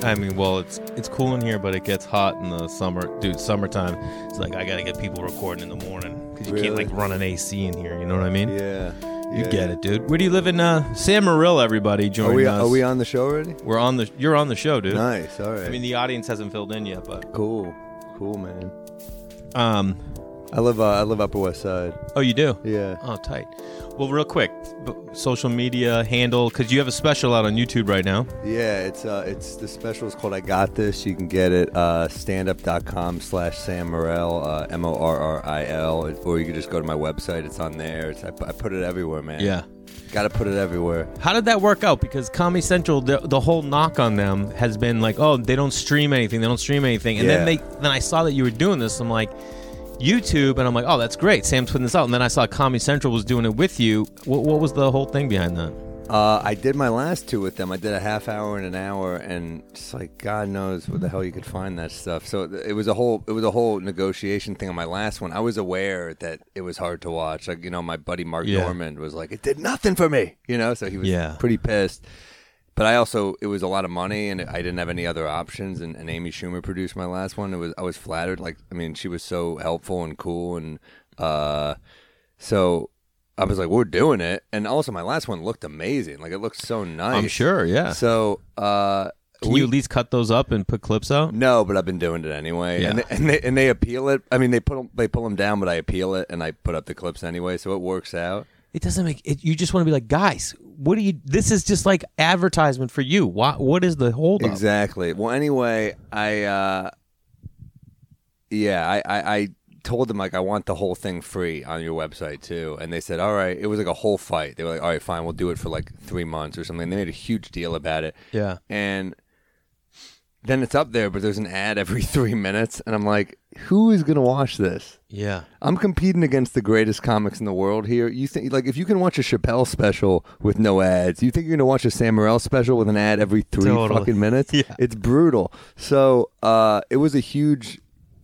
I mean, well, it's cool in here, but it gets hot in the summer. Dude, summertime, it's like I got to get people recording in the morning because you can't like run an AC in here. You know what I mean? Yeah. You get it, dude. Where do you live in San Maril, everybody? Join us. Are we on the show already? You're on the show, dude. Nice. All right. I mean, the audience hasn't filled in yet, but cool, man. I live Upper West Side. Oh, you do? Yeah. Oh, tight. Well, real quick, social media handle, because you have a special out on YouTube right now. Yeah, it's the special is called I Got This. You can get it standup.com/Sam Morril, Morril, or you can just go to my website. It's on there. I put it everywhere, man. Yeah. Got to put it everywhere. How did that work out? Because Comedy Central, the whole knock on them has been like, oh, they don't stream anything. And then I saw that you were doing this. I'm like, YouTube, and I'm like, oh, that's great. Sam's putting this out. And then I saw Comedy Central was doing it with you. What was the whole thing behind that? I did my last two with them. I did a half hour and an hour, and just like God knows where the hell you could find that stuff. So it was a whole negotiation thing on my last one. I was aware that it was hard to watch. Like, my buddy Mark Normand was like, it did nothing for me. So he was pretty pissed. But it was a lot of money, and I didn't have any other options. And Amy Schumer produced my last one. I was flattered. Like, I mean, she was so helpful and cool, and so I was like, we're doing it. And also, my last one looked amazing. Like, it looked so nice. I'm sure, yeah. So, can you at least cut those up and put clips out? No, but I've been doing it anyway. Yeah. And they appeal it. I mean, they pull them down, but I appeal it, and I put up the clips anyway, so it works out. It doesn't make it. You just want to be like, guys, what do you? This is just like advertisement for you. What is the hold up? Exactly. Well, anyway, I told them, like, I want the whole thing free on your website too, and they said, all right. It was like a whole fight. They were like, all right, fine, we'll do it for like 3 months or something. They made a huge deal about it. Yeah. And then it's up there, but there's an ad every 3 minutes, and I'm like, who is gonna watch this? Yeah. I'm competing against the greatest comics in the world here. You think, like, if you can watch a Chappelle special with no ads, you think you're gonna watch a Sam Morril special with an ad every 3 fucking minutes? Yeah. It's brutal. So it was a huge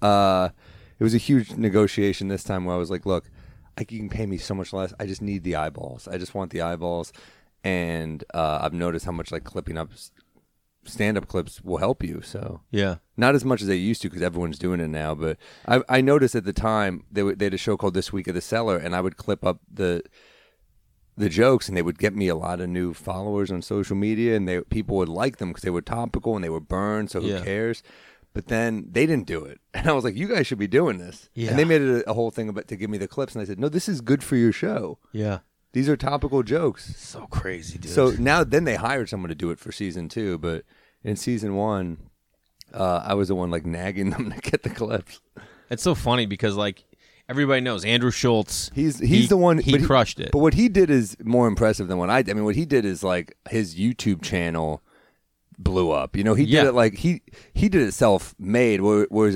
negotiation this time where I was like, look, you can pay me so much less. I just need the eyeballs. I just want the eyeballs. And I've noticed how much like clipping up stand-up clips will help you. So yeah, not as much as they used to because everyone's doing it now. But I noticed at the time they had a show called This Week at the Cellar, and I would clip up the jokes, and they would get me a lot of new followers on social media, and people would like them because they were topical and they were burned. So who cares? But then they didn't do it, and I was like, "You guys should be doing this." Yeah. And they made it a whole thing about to give me the clips, and I said, "No, this is good for your show. Yeah, these are topical jokes." So crazy, dude. So then they hired someone to do it for season 2, but in season 1, I was the one like nagging them to get the clips. It's so funny because like everybody knows Andrew Schultz. He's the one. He crushed it. But what he did is more impressive than what I did. I mean, what he did is like his YouTube channel blew up. He did it like he did it self-made. Whereas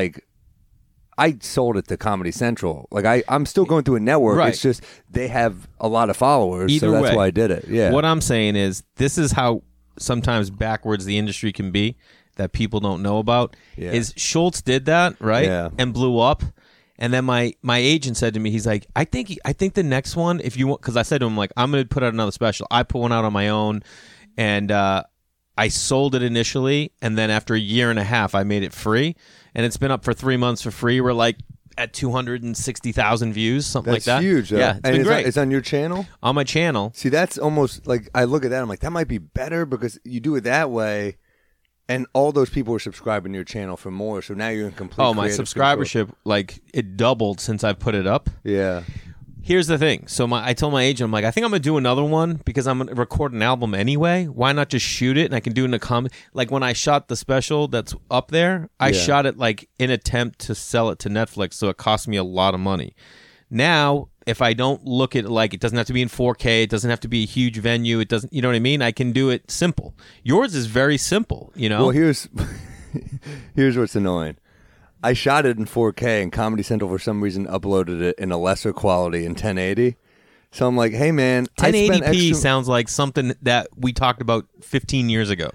I sold it to Comedy Central. Like I'm still going through a network. Right. It's just they have a lot of followers, Either so that's way, why I did it. Yeah. What I'm saying is this is how sometimes backwards the industry can be that people don't know about. Yeah. Is Schultz did that, right? Yeah. And blew up. And then my agent said to me, he's like, I think the next one, if you want, because I said to him, like, I'm going to put out another special. I put one out on my own, and I sold it initially, and then after a year and a half, I made it free, and it's been up for 3 months for free. We're like at 260,000 views, something like that. That's huge. Yeah, it's been great. It's on your channel? On my channel. See, that's almost like I look at that, I'm like, that might be better because you do it that way, and all those people are subscribing to your channel for more, so now you're in complete Oh, my creative subscribership, control. like, it doubled since I put it up. Yeah. Here's the thing. So I told my agent, I'm like, I think I'm going to do another one because I'm going to record an album anyway. Why not just shoot it and I can do it in a comedy? Like when I shot the special that's up there, I shot it like in attempt to sell it to Netflix, so it cost me a lot of money. Now, if I don't look at it like it doesn't have to be in 4K, it doesn't have to be a huge venue, it doesn't, you know what I mean? I can do it simple. Yours is very simple, Well, here's what's annoying. I shot it in 4K, and Comedy Central, for some reason, uploaded it in a lesser quality in 1080. So I'm like, hey, man, 1080p sounds like something that we talked about 15 years ago.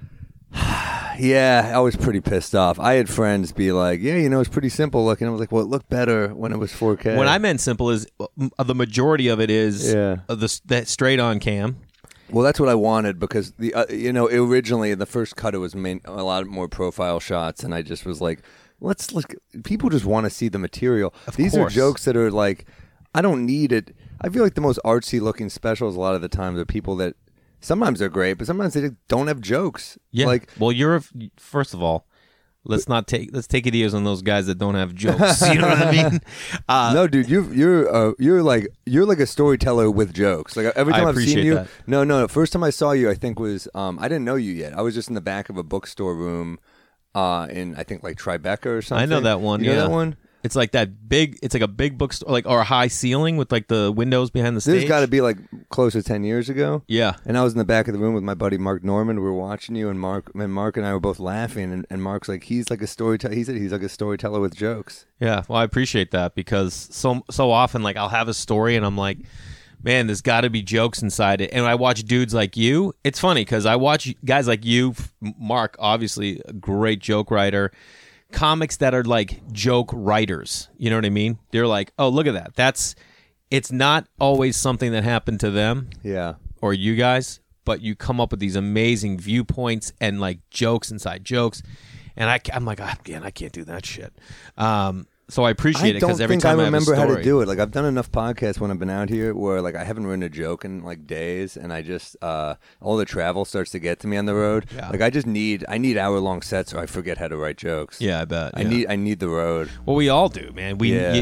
Yeah, I was pretty pissed off. I had friends be like, yeah, it's pretty simple looking. I was like, well, it looked better when it was 4K. What I meant simple is the majority of it is that straight on cam. Well, that's what I wanted because originally in the first cut it was a lot more profile shots, and I just was like, let's look. People just want to see the material. These are jokes that are like, I don't need it. I feel like the most artsy looking specials a lot of the time are people that sometimes they're great, but sometimes they don't have jokes. Yeah. Like, well, first of all, let's take it easy on those guys that don't have jokes. You know what I mean? No, dude, you're like a storyteller with jokes. Like every time I've seen you, that. no. First time I saw you, I think was I didn't know you yet. I was just in the back of a bookstore room, in I think like Tribeca or something. I know that one. You know that one? It's like that big. It's like a big bookstore, like or a high ceiling with like the windows behind the stage. This has got to be like close to 10 years ago. Yeah. And I was in the back of the room with my buddy Mark Norman. We were watching you, and Mark and I were both laughing. And Mark's like, he's like a storyteller. He said he's like a storyteller with jokes. Yeah. Well, I appreciate that because so often, like I'll have a story and I'm like, man, there's got to be jokes inside it. And I watch dudes like you. It's funny because I watch guys like you, Mark, obviously a great joke writer. Comics that are like joke writers, you know what I mean? They're like, oh, look at that. It's not always something that happened to them, yeah, or you guys, but you come up with these amazing viewpoints and like jokes inside jokes, and I'm like, I can't do that shit. So I appreciate it because every time I remember have a story, how to do it. Like I've done enough podcasts when I've been out here where like I haven't written a joke in like days, and I just all the travel starts to get to me on the road. Yeah. Like I need hour-long sets, or I forget how to write jokes. Yeah, I bet. I need the road. Well, we all do, man.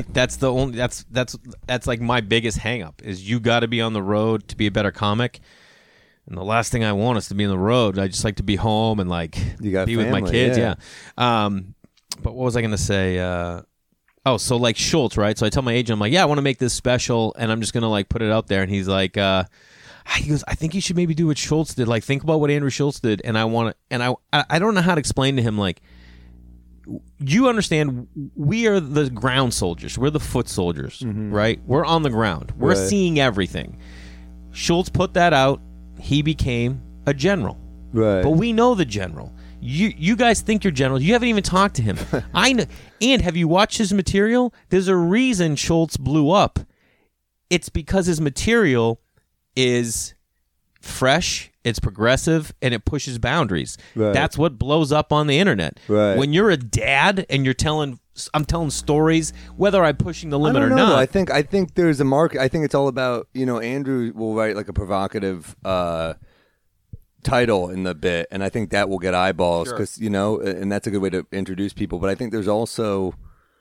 That's like my biggest hang up is you got to be on the road to be a better comic. And the last thing I want is to be on the road. I just like to be home and like be with my kids. Yeah. But what was I going to say? So like Schultz, right? So I tell my agent, I'm like, yeah, I want to make this special, and I'm just gonna like put it out there. And he's like, he goes, I think you should maybe do what Schultz did. Like, think about what Andrew Schultz did. And I want to, and I don't know how to explain to him. Like, you understand, we are the ground soldiers. We're the foot soldiers, right? We're on the ground. We're seeing everything. Schultz put that out. He became a general, right? But we know the general. You guys think you're general. You haven't even talked to him. I know. And have you watched his material? There's a reason Schultz blew up. It's because his material is fresh, it's progressive, and it pushes boundaries. Right. That's what blows up on the internet. Right. When you're a dad and I'm telling stories, whether I'm pushing the limit or not. Though. I think there's a market. I think it's all about, Andrew will write like a provocative title in the bit, and I think that will get eyeballs because and that's a good way to introduce people. But I think there's also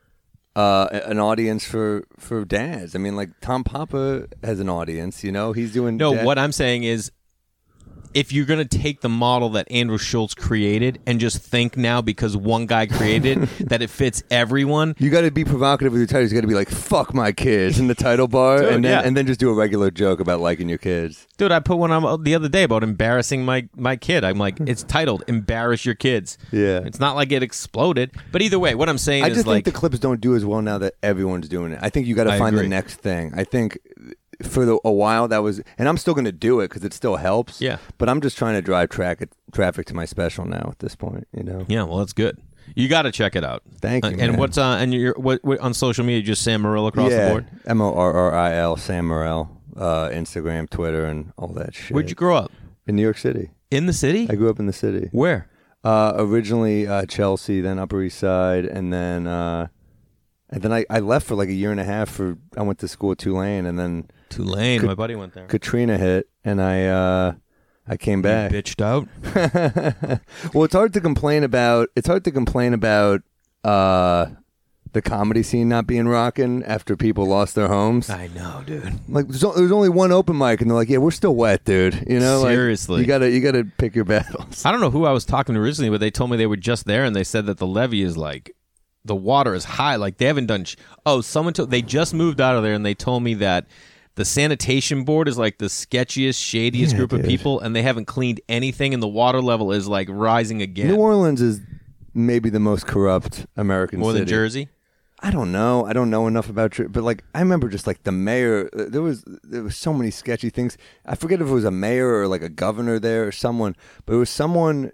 an audience for dads. I mean, like Tom Papa has an audience. He's doing what I'm saying is, if you're going to take the model that Andrew Schultz created and just think now because one guy created that it fits everyone. You got to be provocative with your titles. You got to be like, fuck my kids in the title bar. Dude, and then just do a regular joke about liking your kids. Dude, I put one on the other day about embarrassing my kid. I'm like, it's titled Embarrass Your Kids. Yeah. It's not like it exploded. But either way, what I'm saying is I just think the clips don't do as well now that everyone's doing it. I think you got to find the next thing. I think for a while that was, and I'm still going to do it because it still helps. Yeah. But I'm just trying to drive traffic to my special now at this point. Yeah. Well, that's good. You got to check it out. Thank you. And man. what's and you're what on social media? Just Sam Morril across the board. Morril, Sam Morril, Instagram, Twitter, and all that shit. Where'd you grow up? In New York City. In the city? I grew up in the city. Where? Originally Chelsea, then Upper East Side, and then I left for like a year and a half. I went to school at Tulane, and then Tulane. My buddy went there. Katrina hit, and I came back. You bitched out. Well, it's hard to complain about. The comedy scene not being rocking after people lost their homes. I know, dude. Like there's only one open mic, and they're like, "Yeah, we're still wet, dude." Seriously, like, you gotta pick your battles. I don't know who I was talking to originally, but they told me they were just there, and they said that the levee is like, the water is high. Like they haven't done. They just moved out of there, and they told me that the sanitation board is like the sketchiest, shadiest group of people, and they haven't cleaned anything, and the water level is like rising again. New Orleans is maybe the most corrupt American city. More than Jersey? I don't know. I don't know enough about it, but like I remember just like the mayor. There was so many sketchy things. I forget if it was a mayor or like a governor there or someone, but it was someone.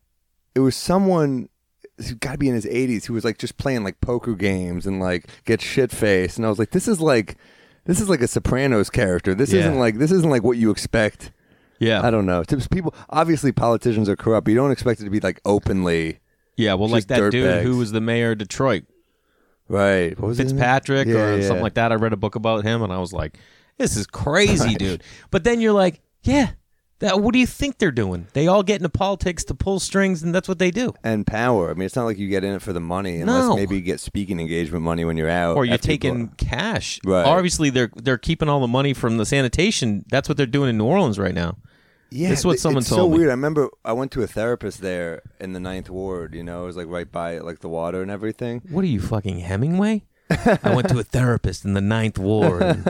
He's got to be in his 80s. Who was like just playing like poker games and like get shit faced, and I was like, this is like a Sopranos character. This isn't like what you expect Yeah. I don't know. People, obviously politicians are corrupt, but you don't expect it to be like openly. Yeah, well, like just that dude dirtbags. who was the mayor of Detroit, Right. What was his name? Fitzpatrick or Yeah. something like that. I read a book about him, and I was like, this is crazy, dude. But then you're like, yeah, what do you think they're doing? They all get into politics to pull strings, and that's what they do. And power. I mean, it's not like you get in it for the money, No. unless maybe you get speaking engagement money when you're out. Or you're after people- taking cash. Right. Obviously, they're keeping all the money from the sanitation. That's what they're doing in New Orleans right now. Yeah, This is what someone it's told so me. weird. I remember I went to a therapist there in the 9th Ward. You know, it was like right by like the water and everything. What are you, fucking Hemingway? I went to a therapist in the 9th Ward.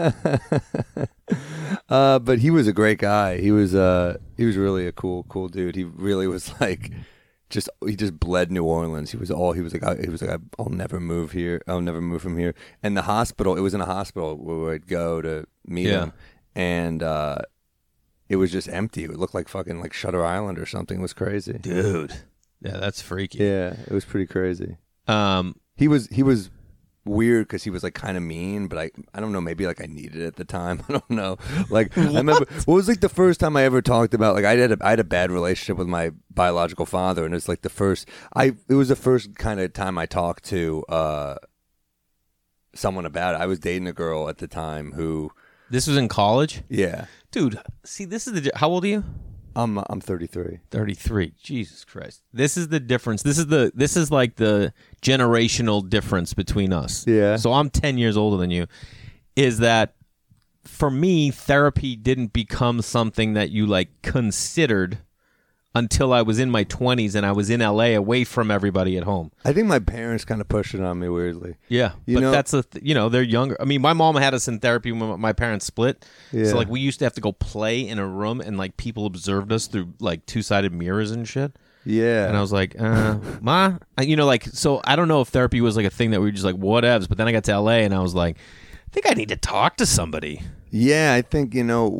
But he was a great guy. He was really a cool dude. He really was like, he just bled New Orleans. He was like I'll never move here. I'll never move from here. And the hospital, it was in a hospital where I'd go to meet him, and it was just empty. It looked like fucking like Shutter Island or something. It was crazy, Dude. Yeah, that's freaky. Yeah, it was pretty crazy. Um, He was weird because he was like kind of mean, but I don't know, maybe like I needed it at the time. I don't know. Like I remember what was like the first time I ever talked about, like I had a bad relationship with my biological father, and it's like it was the first kind of time I talked to someone about it. I was dating a girl at the time who this was in college? yeah. Dude, see, this is how old are you? I'm 33. 33. Jesus Christ. This is the difference. This is like the generational difference between us. Yeah. So I'm 10 years older than you. Is that for me, therapy didn't become something that you like considered until I was in my 20s and I was in LA away from everybody at home. I think my parents kind of pushed it on me weirdly. Yeah, You know- that's they're younger. I mean, my mom had us in therapy when my parents split. Yeah. So like we used to have to go play in a room and like people observed us through like two-sided mirrors and shit. Yeah. And I was like, Ma, so I don't know if therapy was like a thing that we were just like whatevs. But then I got to LA and I was like, I think I need to talk to somebody. Yeah, I think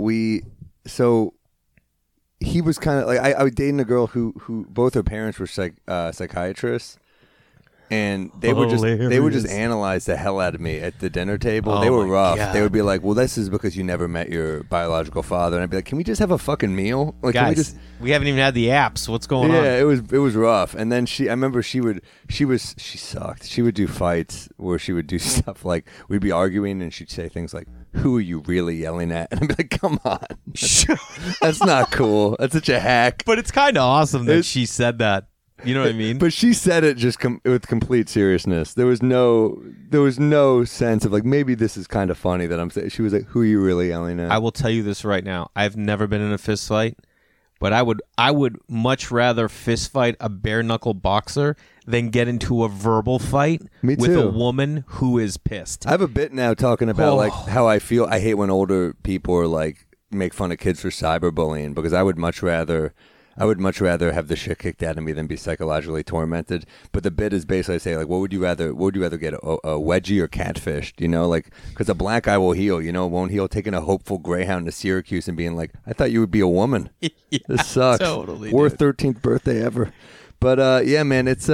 he was kind of like I was dating a girl who both her parents were psychiatrists, and they would just analyze the hell out of me at the dinner table. Oh They were my rough. God. They would be like, "Well, this is because you never met your biological father," and I'd be like, "Can we just have a fucking meal? Like, can we Guys, just?" we haven't even had the apps. What's going on? Yeah, it was rough. And then I remember she sucked. She would do fights where she would do stuff like we'd be arguing and she'd say things like, "Who are you really yelling at?" And I'd be like, "Come on, that's not cool. That's such a hack." But it's kind of awesome that It's- she said that. You know what I mean? But she said it just with complete seriousness. There was no sense of like maybe this is kind of funny that I'm saying. She was like, "Who are you really yelling at?" I will tell you this right now. I've never been in a fist fight, but I would much rather fist fight a bare knuckle boxer than get into a verbal fight Me with a too. woman who is pissed. I have a bit now talking about like Oh. how I feel. I hate when older people are like make fun of kids for cyberbullying because I would much rather have the shit kicked out of me than be psychologically tormented. But the bit is basically I say like, what would you rather get, a wedgie or catfished? You know, like because a black eye will heal. You know, it won't heal. Taking a hopeful greyhound to Syracuse and being like, I thought you would be a woman. Yeah, This sucks. totally, Worst dude. 13th birthday ever. But yeah, man, it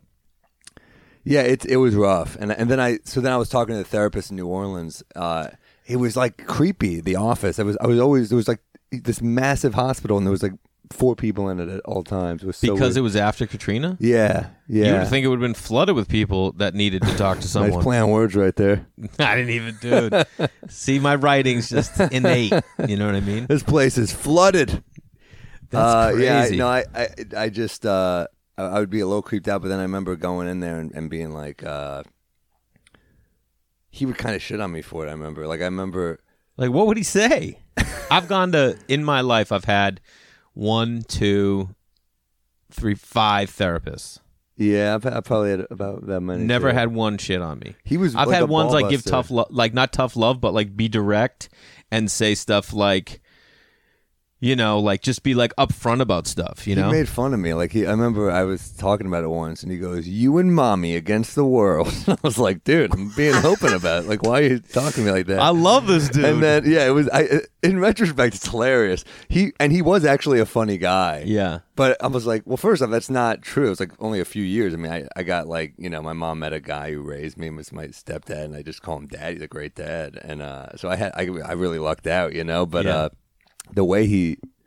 was rough. And then I was talking to the therapist in New Orleans. It was like creepy. The office. There was like this massive hospital, and there was like 4 people in it at all times. It was so Because weird. it was after Katrina? Yeah. You would think it would have been flooded with people that needed to talk to Nice someone. play on words right there. I didn't even do it. See, my writing's just innate. You know what I mean? This place is flooded. That's crazy. Yeah, I just I would be a little creeped out, but then I remember going in there and being like, he would kind of shit on me for it. I remember, Like, what would he say? In my life, I've had 1, 2, 3, 5 therapists. yeah, I've probably had about that many. Never too. had one shit on me. He was. I've like had a ones like give ballbuster. tough love, like not tough love, but like be direct and say stuff like, like just be like upfront about stuff. You know, He made fun of me. Like I remember I was talking about it once, and he goes, "You and mommy against the world." I was like, "Dude, I'm being open about it. Like, why are you talking to me like that?" I love this dude. And then it was. In retrospect, it's hilarious. He was actually a funny guy. yeah, But I was like, well, first off, that's not true. It was like only a few years. I mean, I got like, my mom met a guy who raised me, was my stepdad, and I just call him dad. He's a great dad. And so I really lucked out, But Yeah. the way he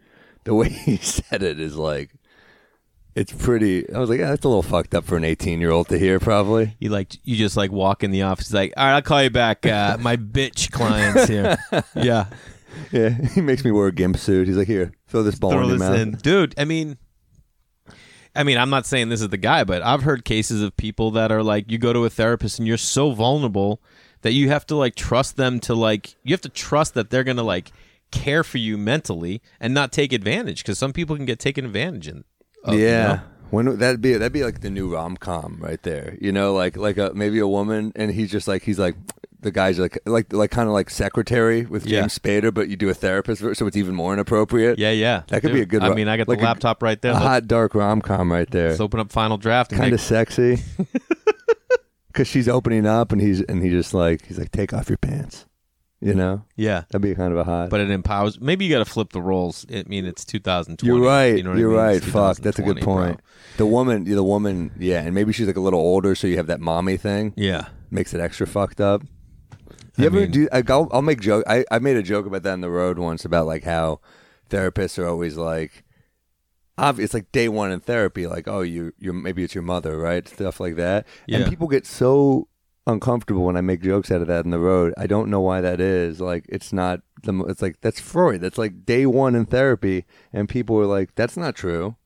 the way he said it is like, it's pretty. I was like, yeah, that's a little fucked up for an 18-year-old to hear, probably. You just like walk in the office, like, all right, I'll call you back. My bitch client's here. Yeah. Yeah, he makes me wear a gimp suit. He's like, here, throw this ball in your mouth. Dude, I mean, I'm not saying this is the guy, but I've heard cases of people that are like, you go to a therapist and you're so vulnerable that you have to like trust them to like, you have to trust that they're going to like care for you mentally and not take advantage, because some people can get taken advantage of. Yeah. You know? When that'd be like the new rom-com right there. You know, like maybe a woman, and he's like the guy's like kind of like Secretary with James Spader, but you do a therapist, so it's even more inappropriate. Yeah. That could be a good. I mean, I got like the laptop right there. A hot dark rom-com right there. Let's open up Final Draft. Kind of sexy. Because she's opening up, and he's like take off your pants. You know? Yeah. That'd be kind of a hot. But it empowers. Maybe you got to flip the roles. I mean, it's 2020. You're right. You know You're I mean? right. Fuck. That's a good point. Bro. The woman, yeah. And maybe she's like a little older, so you have that mommy thing. Yeah. Makes it extra fucked up. I'll make joke. I made a joke about that on the road once about like how therapists are always like, it's like day one in therapy, like, oh, you're maybe it's your mother, right? Stuff like that. Yeah. And people get so uncomfortable when I make jokes out of that in the road. I don't know why that is. Like, it's not. It's like that's Freud. That's like day one in therapy, and people are like, that's not true.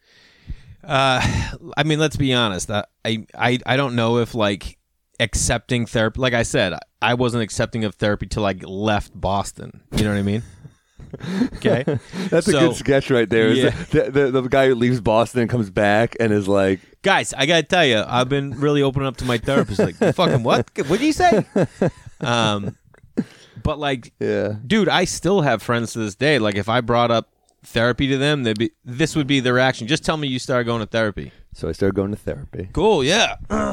I mean, let's be honest. I don't know if like accepting therapy. Like I said, I wasn't accepting of therapy till I left Boston. You know what I mean? Okay, that's a good sketch right there. Yeah. The guy who leaves Boston and comes back and is like, guys, I gotta tell you, I've been really opening up to my therapist. Like, fucking what? What did you say? But like, yeah, dude, I still have friends to this day. Like, if I brought up therapy to them, this would be their reaction. Just tell me you started going to therapy. So I started going to therapy. Cool, yeah,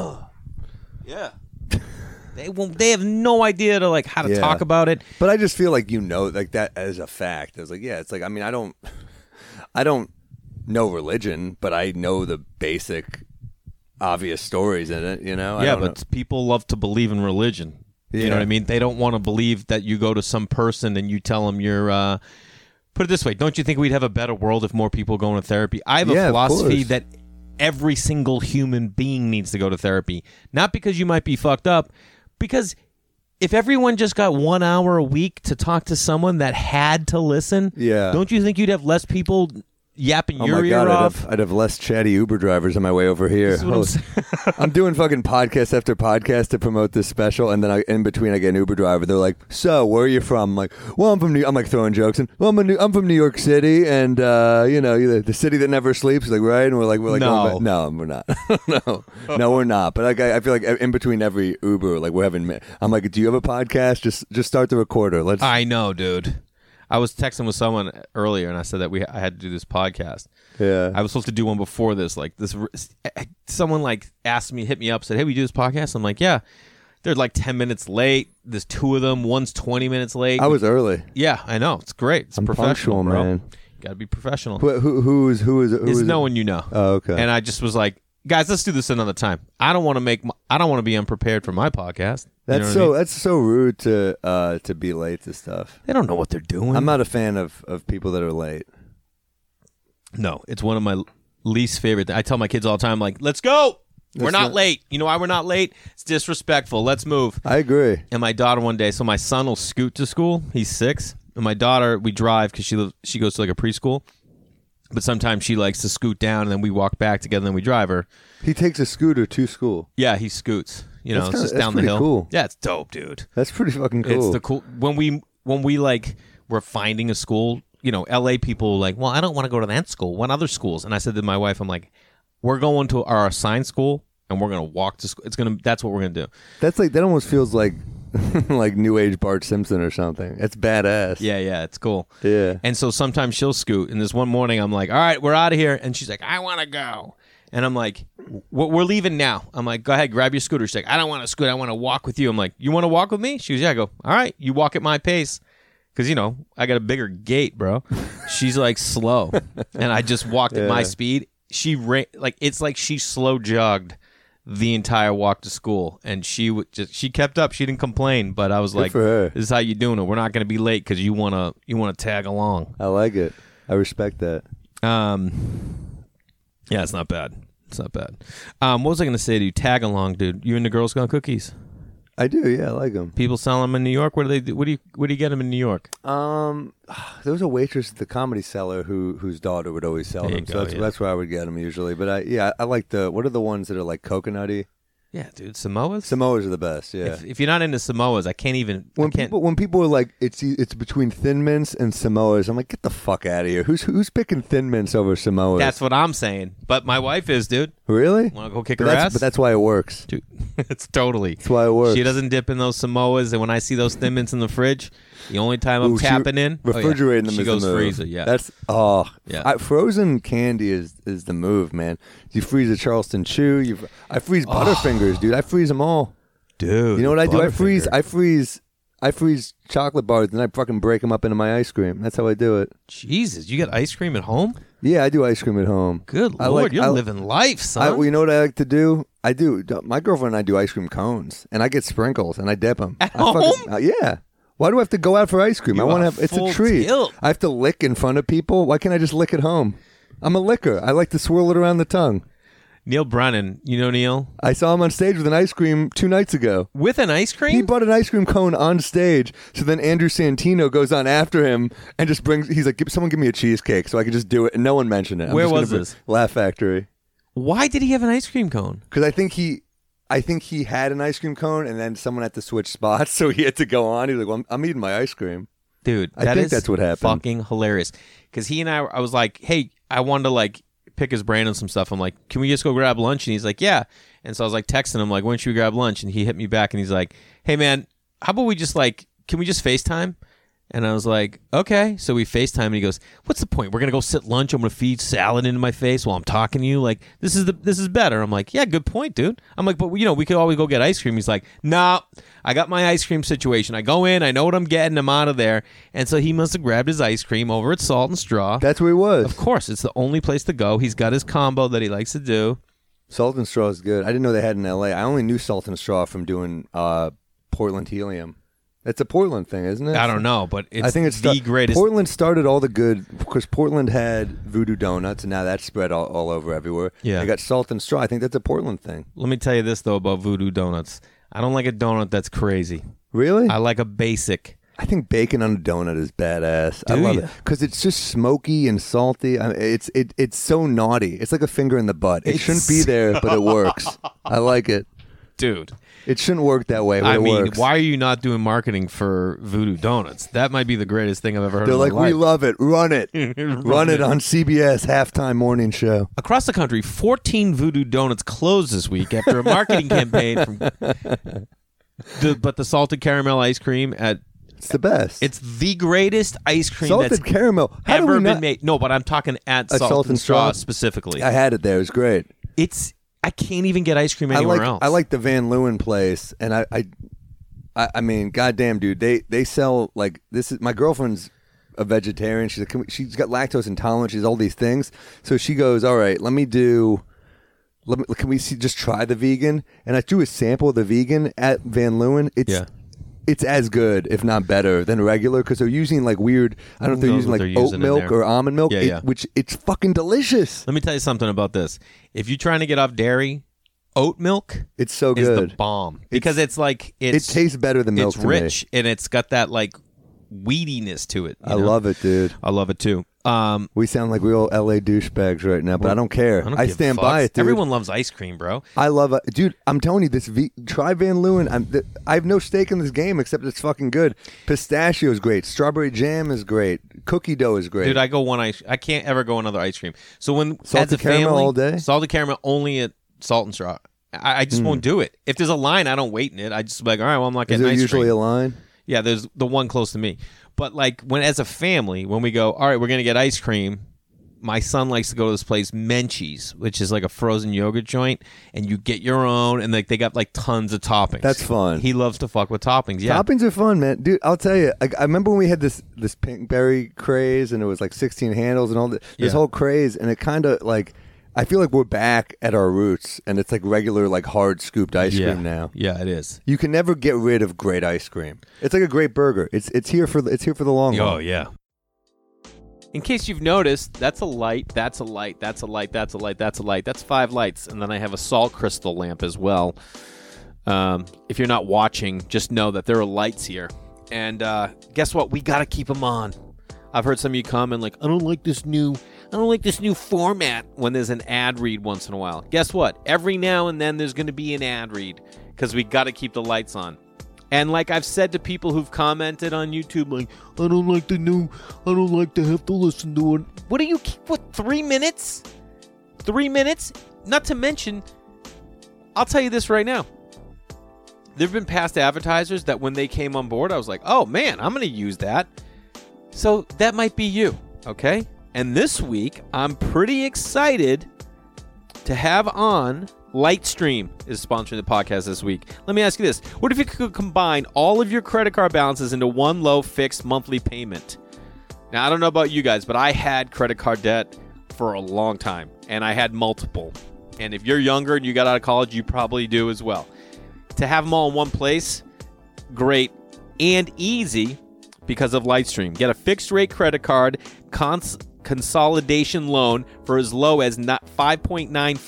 yeah. They have no idea how to talk about it. But I just feel like like that as a fact. I was like, yeah, it's like, I mean, I don't know religion, but I know the basic obvious stories in it, you know? Yeah, but people love to believe in religion. Yeah. You know what I mean? They don't want to believe that you go to some person and you tell them you're put it this way, don't you think we'd have a better world if more people go into therapy? I have a philosophy that every single human being needs to go to therapy. Not because you might be fucked up, because if everyone just got 1 hour a week to talk to someone that had to listen, don't you think you'd have less people yapping your ear off? I'd have less chatty Uber drivers on my way over here. I'm doing fucking podcast after podcast to promote this special, and then in between I get an Uber driver. They're like, "So, where are you from?" I'm like, "Well, I'm from I'm like throwing jokes, and well, I'm from New York City, and the city that never sleeps." Like, right? And we're like, no, we're not. no, we're not. But I feel like in between every Uber, like we're having. I'm like, "Do you have a podcast? Just start the recorder." I know, dude. I was texting with someone earlier, and I said that I had to do this podcast. Yeah, I was supposed to do one before this. Like this, someone like hit me up, said, "Hey, we do this podcast?" I'm like, "Yeah." They're like 10 minutes late. There's two of them. One's 20 minutes late. I was early. Yeah, I know. It's great. It's professional, bro. Man. Got to be professional. Who is? It's no one you know. Oh, okay. And I just was like, guys, let's do this another time. I don't want to be unprepared for my podcast. That's so rude to be late to stuff. They don't know what they're doing. I'm not a fan of people that are late. No, it's one of my least favorite. I tell my kids all the time, like, let's go. We're not late. You know why we're not late? It's disrespectful. Let's move. I agree. And my daughter one day, so my son will scoot to school. He's 6. And my daughter, we drive because she goes to like a preschool. But sometimes she likes to scoot down, and then we walk back together, and then we drive her. He takes a scooter to school. Yeah, he scoots. You know, it's just down the hill. Cool. Yeah, it's dope, dude. That's pretty fucking cool. It's the cool when we like we're finding a school. You know, LA people like, well, I don't want to go to that school. What other schools? And I said to my wife, I'm like, we're going to our assigned school, and we're gonna walk to school. That's what we're gonna do. That's like that almost feels like like New Age Bart Simpson or something. It's badass. Yeah, it's cool. Yeah. And so sometimes she'll scoot. And this one morning, I'm like, all right, we're out of here. And she's like, I want to go. And I'm like, we're leaving now. I'm like, go ahead, grab your scooter. She's like, I don't want to scoot. I want to walk with you. I'm like, you want to walk with me? She goes, yeah. I go, all right, you walk at my pace. Because, you know, I got a bigger gait, bro. She's like slow. And I just walked at my speed. She ran, it's like she slow jogged the entire walk to school, and she kept up. She didn't complain, but I was like, "This is how you doing it. We're not going to be late because you want to tag along." I like it. I respect that. Yeah, it's not bad. It's not bad. What was I going to say to you? Tag along, dude. You into Girl Scout cookies? I do, yeah, I like them. People sell them in New York. What do they do? What do you get them in New York? There was a waitress at the Comedy Cellar whose daughter would always sell them. So that's where I would get them usually. But I like what are the ones that are like coconutty? Yeah, dude, Samoas. Samoas are the best. Yeah. If you're not into Samoas, I can't even. When people are like, it's between Thin Mints and Samoas, I'm like, get the fuck out of here. Who's picking Thin Mints over Samoas? That's what I'm saying. But my wife is, dude. Really? Want to go kick her ass? But that's why it works. Dude, it's totally. That's why it works. She doesn't dip in those Samoas, and when I see those Thin Mints in the fridge, the only time I'm tapping in, refrigerating them. She is goes the move. freezer. Yeah, that's frozen candy is the move, man. You freeze a Charleston Chew. I freeze Butterfingers, dude. I freeze them all, dude. You know what I do? I freeze chocolate bars, and I fucking break them up into my ice cream. That's how I do it. Jesus, you got ice cream at home? Yeah, I do ice cream at home. Good Lord, you're living life, son. You know what I like to do? I do. My girlfriend and I do ice cream cones, and I get sprinkles, and I dip them. At home? Yeah. Why do I have to go out for ice cream? I want to have. It's a treat. I have to lick in front of people. Why can't I just lick at home? I'm a licker. I like to swirl it around the tongue. Neil Brennan, you know Neil? I saw him on stage with an ice cream 2 nights ago. With an ice cream? He brought an ice cream cone on stage. So then Andrew Santino goes on after him and just he's like, someone give me a cheesecake so I can just do it. And no one mentioned it. Where was this? Laugh Factory. Why did he have an ice cream cone? Because I think he had an ice cream cone and then someone had to switch spots. So he had to go on. He was like, well, I'm eating my ice cream. Dude, I think that's what happened. Fucking hilarious. Because he and I was like, hey, I wanted to like pick his brain on some stuff. I'm like, can we just go grab lunch? And he's like, yeah. And so I was like texting him, like, when should we grab lunch? And he hit me back and he's like, hey man, how about we just like, can we just FaceTime? And I was like, okay. So we FaceTime and he goes, what's the point? We're going to go sit lunch. I'm going to feed salad into my face while I'm talking to you. Like, this is better. I'm like, yeah, good point, dude. I'm like, but we could always go get ice cream. He's like, nah, I got my ice cream situation. I go in, I know what I'm getting, I'm out of there. And so he must have grabbed his ice cream over at Salt and Straw. That's where he was. Of course. It's the only place to go. He's got his combo that he likes to do. Salt and Straw is good. I didn't know they had in L.A. I only knew Salt and Straw from doing Portland Helium. It's a Portland thing, isn't it? I don't know, but I think it's the greatest. Portland started all the good because Portland had Voodoo Donuts, and now that's spread all over everywhere. Yeah. They got Salt and Straw. I think that's a Portland thing. Let me tell you this, though, about Voodoo Donuts. I don't like a donut that's crazy. Really? I like a basic. I think bacon on a donut is badass. I love it because it's just smoky and salty. I mean, it's so naughty. It's like a finger in the butt. It shouldn't be there, but it works. I like it. Dude. It shouldn't work that way, but it works. Why are you not doing marketing for Voodoo Donuts? That might be the greatest thing I've ever heard. They're in like, my life. we love it. Run it. Run it on CBS halftime morning show. Across the country, 14 Voodoo Donuts closed this week after a marketing campaign from. But the salted caramel ice cream at. It's the best. It's the greatest ice cream salted caramel ever been made. No, but I'm talking at Salt and Straw specifically. I had it there. It was great. I can't even get ice cream anywhere else. I like the Van Leeuwen place, and I mean, goddamn, dude, they sell like this. Is my girlfriend's a vegetarian. She's like, she's got lactose intolerance. She's all these things. So she goes, all right, can we just try the vegan? And I threw a sample of the vegan at Van Leeuwen. It's as good, if not better, than regular because they're using like weird. I don't know if they're using like oat milk or almond milk, which it's fucking delicious. Let me tell you something about this. If you're trying to get off dairy, oat milk it's so good. Is the bomb because it tastes better than milk. It's rich and it's got that like weediness to it. I love it, dude. I love it too. We sound like real LA douchebags right now, but I don't care. I stand by it, dude. Everyone loves ice cream, bro. I love it. Dude, I'm telling you, try Van Leeuwen. I have no stake in this game except it's fucking good. Pistachio is great. Strawberry jam is great. Cookie dough is great. Dude, I can't ever go another ice cream. So when salted caramel all day? Salted caramel only at Salt and Straw. I just won't do it. If there's a line, I don't wait in it. I just be like, all right, well, I'm not getting ice cream. Is there usually a line? Yeah, there's the one close to me. But like as a family, when we go, all right, we're going to get ice cream, my son likes to go to this place, Menchie's, which is like a frozen yogurt joint, and you get your own, and like they got like tons of toppings. That's fun. He loves to fuck with toppings. Yeah, toppings are fun, man. Dude, I'll tell you. I remember when we had this pink berry craze, and it was like 16 handles and all this whole craze, and it kind of like. I feel like we're back at our roots, and it's like regular, like hard scooped ice cream now. Yeah, it is. You can never get rid of great ice cream. It's like a great burger. It's here for the long haul. Oh yeah. In case you've noticed, that's a light, that's a light, that's a light, that's a light, that's a light. That's 5 lights. And then I have a salt crystal lamp as well. If you're not watching, just know that there are lights here. And guess what? We got to keep them on. I've heard some of you comment like, I don't like this new format when there's an ad read once in a while. Guess what? Every now and then there's going to be an ad read because we got to keep the lights on. And like I've said to people who've commented on YouTube, like, I don't like to have to listen to it. What do you keep, 3 minutes? 3 minutes? Not to mention, I'll tell you this right now. There have been past advertisers that when they came on board, I was like, oh man, I'm going to use that. So that might be you, okay? And this week, I'm pretty excited to have on Lightstream is sponsoring the podcast this week. Let me ask you this. What if you could combine all of your credit card balances into one low fixed monthly payment? Now, I don't know about you guys, but I had credit card debt for a long time, and I had multiple. And if you're younger and you got out of college, you probably do as well. To have them all in one place, great and easy because of Lightstream. Get a fixed rate credit card consolidation loan for as low as 5.95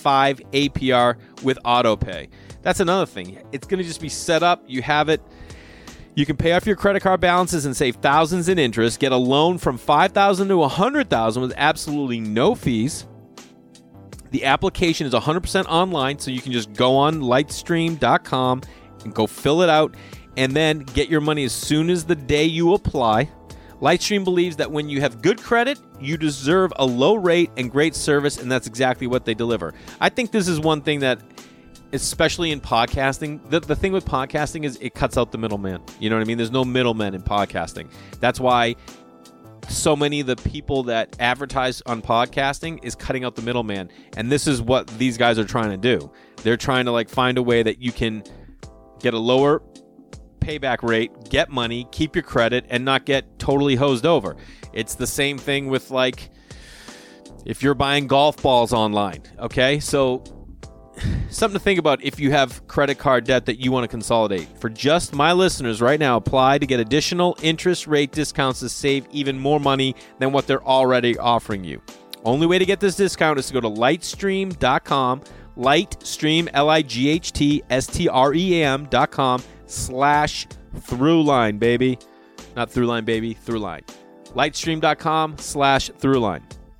APR with AutoPay. That's another thing. It's going to just be set up. You have it. You can pay off your credit card balances and save thousands in interest. Get a loan from $5,000 to $100,000 with absolutely no fees. The application is 100% online, so you can just go on lightstream.com and go fill it out and then get your money as soon as the day you apply. Lightstream believes that when you have good credit, you deserve a low rate and great service, and that's exactly what they deliver. I think this is one thing that, especially in podcasting, the thing with podcasting is it cuts out the middleman. You know what I mean? There's no middlemen in podcasting. That's why so many of the people that advertise on podcasting is cutting out the middleman, and this is what these guys are trying to do. They're trying to find a way that you can get a lower payback rate, get money, keep your credit, and not get totally hosed over. It's the same thing with if you're buying golf balls online, okay? So something to think about if you have credit card debt that you want to consolidate. For just my listeners right now, apply to get additional interest rate discounts to save even more money than what they're already offering you. Only way to get this discount is to go to lightstream.com, Lightstream, lightstream.com/Throughline, baby. Not Throughline, baby, Throughline. Lightstream.com/Throughline.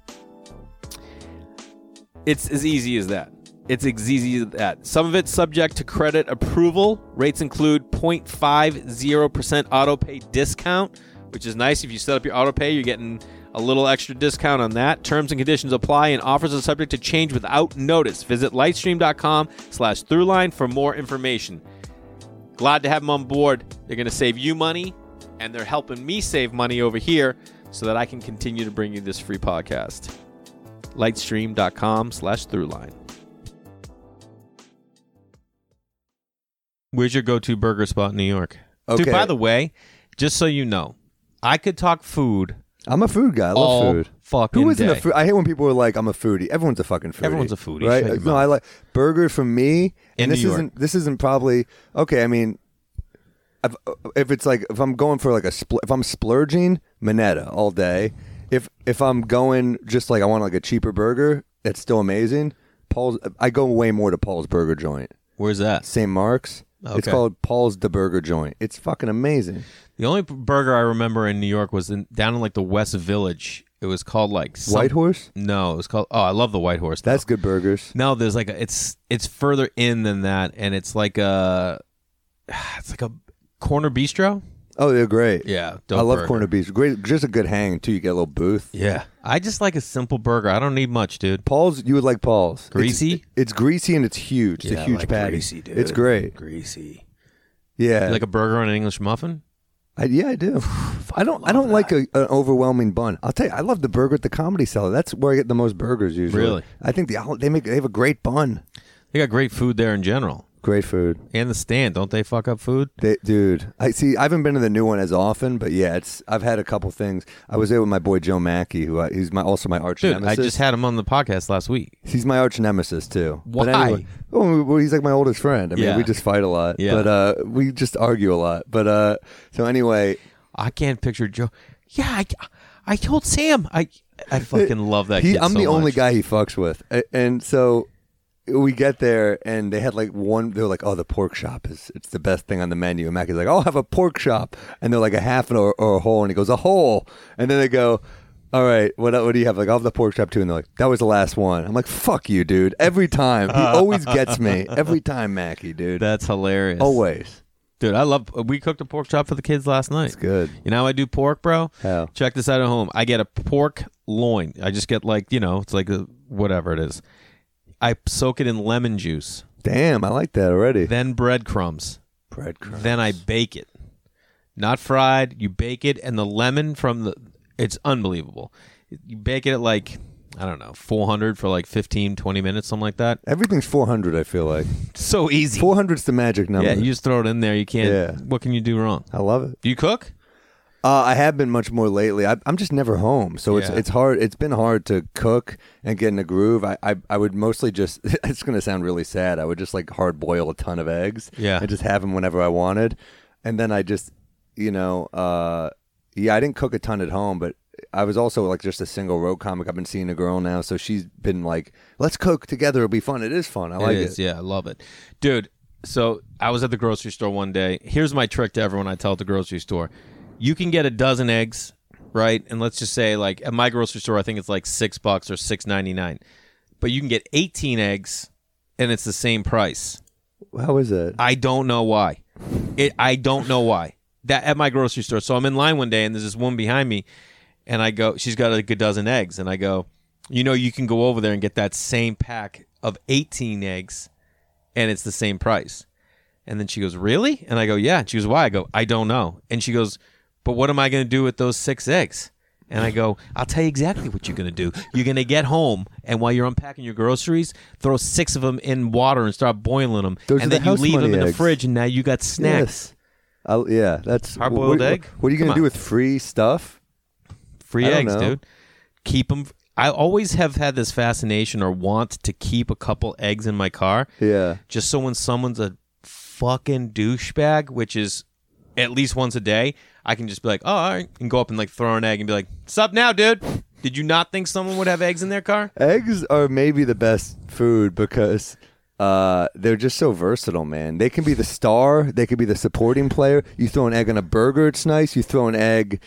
It's as easy as that. It's as easy as that. Some of it's subject to credit approval. Rates include 0.50% auto pay discount, which is nice. If you set up your auto pay, you're getting a little extra discount on that. Terms and conditions apply, and offers are subject to change without notice. Visit lightstream.com/Throughline for more information. Glad to have them on board. They're going to save you money, and they're helping me save money over here so that I can continue to bring you this free podcast. Lightstream.com/Throughline. Where's your go-to burger spot in New York? Okay. Dude, by the way, just so you know, I could talk food. I'm a food guy. I love food. Fucking Who isn't day. a food? I hate when people are like, "I'm a foodie." Everyone's a fucking foodie. Everyone's a foodie. right? Shut your No, mouth. I like burgers for me. In And this New York. isn't. This isn't probably okay. I mean, if it's if I'm going for if I'm splurging, Minetta all day. If I'm going just I want a cheaper burger that's still amazing, Paul's. I go way more to Paul's Burger Joint. Where's that? St. Mark's. Okay. It's called Paul's the Burger Joint. It's fucking amazing. The only burger I remember in New York was down in the West Village. It was called White Horse. No, it was called. Oh, I love the White Horse. That's good burgers. No, there's it's further in than that, and it's like a corner bistro. Oh, they're great. Yeah, dope I love burger. corned beef. Great, just a good hang too. You get a little booth. Yeah, I just like a simple burger. I don't need much, dude. Paul's, you would like Paul's. Greasy? It's greasy and it's huge. It's Yeah, a I huge like patty. greasy, dude. It's great. Greasy. Yeah, You like a burger on an English muffin? I do. I don't like an overwhelming bun. I'll tell you, I love the burger at the Comedy Cellar. That's where I get the most burgers usually. Really? I think they have a great bun. They got great food there in general. Great food. And the Stand, don't they fuck up food? Dude, I haven't been to the new one as often, but yeah, I've had a couple things. I was there with my boy Joe Mackey, he's also my arch Dude, nemesis. I just had him on the podcast last week. He's my arch nemesis too. Why? But anyway, well, he's like my oldest friend. I mean, Yeah. we just fight a lot. Yeah. But we just argue a lot. But so anyway, I can't picture Joe. Yeah, I told Sam. I fucking love that kid I'm so the only much. guy he fucks with. And so we get there, and they had like they were like, oh, the pork shop it's the best thing on the menu. And Mackie's like, I'll have a pork shop. And they're like a half or a whole. And he goes, a whole. And then they go, all right, what do you have? Like, I'll have the pork chop too. And they're like, that was the last one. I'm like, fuck you, dude. Every time. He always gets me. Every time, Mackie, dude. That's hilarious. Always. Dude, we cooked a pork chop for the kids last night. It's good. You know how I do pork, bro? How? Check this out at home. I get a pork loin. I just get like, it's like whatever it is. I soak it in lemon juice. Damn, I like that already. Then breadcrumbs. Breadcrumbs. Then I bake it. Not fried. You bake it, and the lemon it's unbelievable. You bake it at like, I don't know, 400 for like 15, 20 minutes, something like that. Everything's 400, I feel like. So easy. 400's the magic number. Yeah, you just throw it in there. You can't. Yeah. What can you do wrong? I love it. Do you cook? I have been much more lately. I'm just never home, so it's hard. It's been hard to cook and get in the groove. I would mostly just. It's going to sound really sad. I would just like hard boil a ton of eggs. Yeah. And just have them whenever I wanted, and then I just, I didn't cook a ton at home, but I was also like just a single road comic. I've been seeing a girl now, so she's been like, "Let's cook together. It'll be fun." It is fun. I like it. Yeah, I love it, dude. So I was at the grocery store one day. Here's my trick to everyone I tell at the grocery store. You can get a dozen eggs, right? And let's just say, like, at my grocery store, I think it's like $6 or $6.99. But you can get 18 eggs, and it's the same price. How is it? I don't know why. I don't know why. That at my grocery store. So I'm in line one day, and there's this woman behind me, and I go, she's got like a dozen eggs, and I go, you can go over there and get that same pack of 18 eggs, and it's the same price. And then she goes, really? And I go, yeah. And she goes, why? I go, I don't know. And she goes, but what am I going to do with those 6 eggs? And I go, I'll tell you exactly what you're going to do. You're going to get home, and while you're unpacking your groceries, throw 6 of them in water and start boiling them. Those and are then the you leave house them in money the eggs. fridge, and now you got snacks. Yes. That's Hard-boiled egg? What are you going Come to do on. with free stuff? Free I don't eggs, know. dude. Keep them. I always have had this fascination or want to keep a couple eggs in my car. Yeah. Just so when someone's a fucking douchebag, which is at least once a day, I can just be like, oh, all right, and go up and like throw an egg and be like, sup now, dude? Did you not think someone would have eggs in their car? Eggs are maybe the best food because they're just so versatile, man. They can be the star. They can be the supporting player. You throw an egg on a burger, it's nice. You throw an egg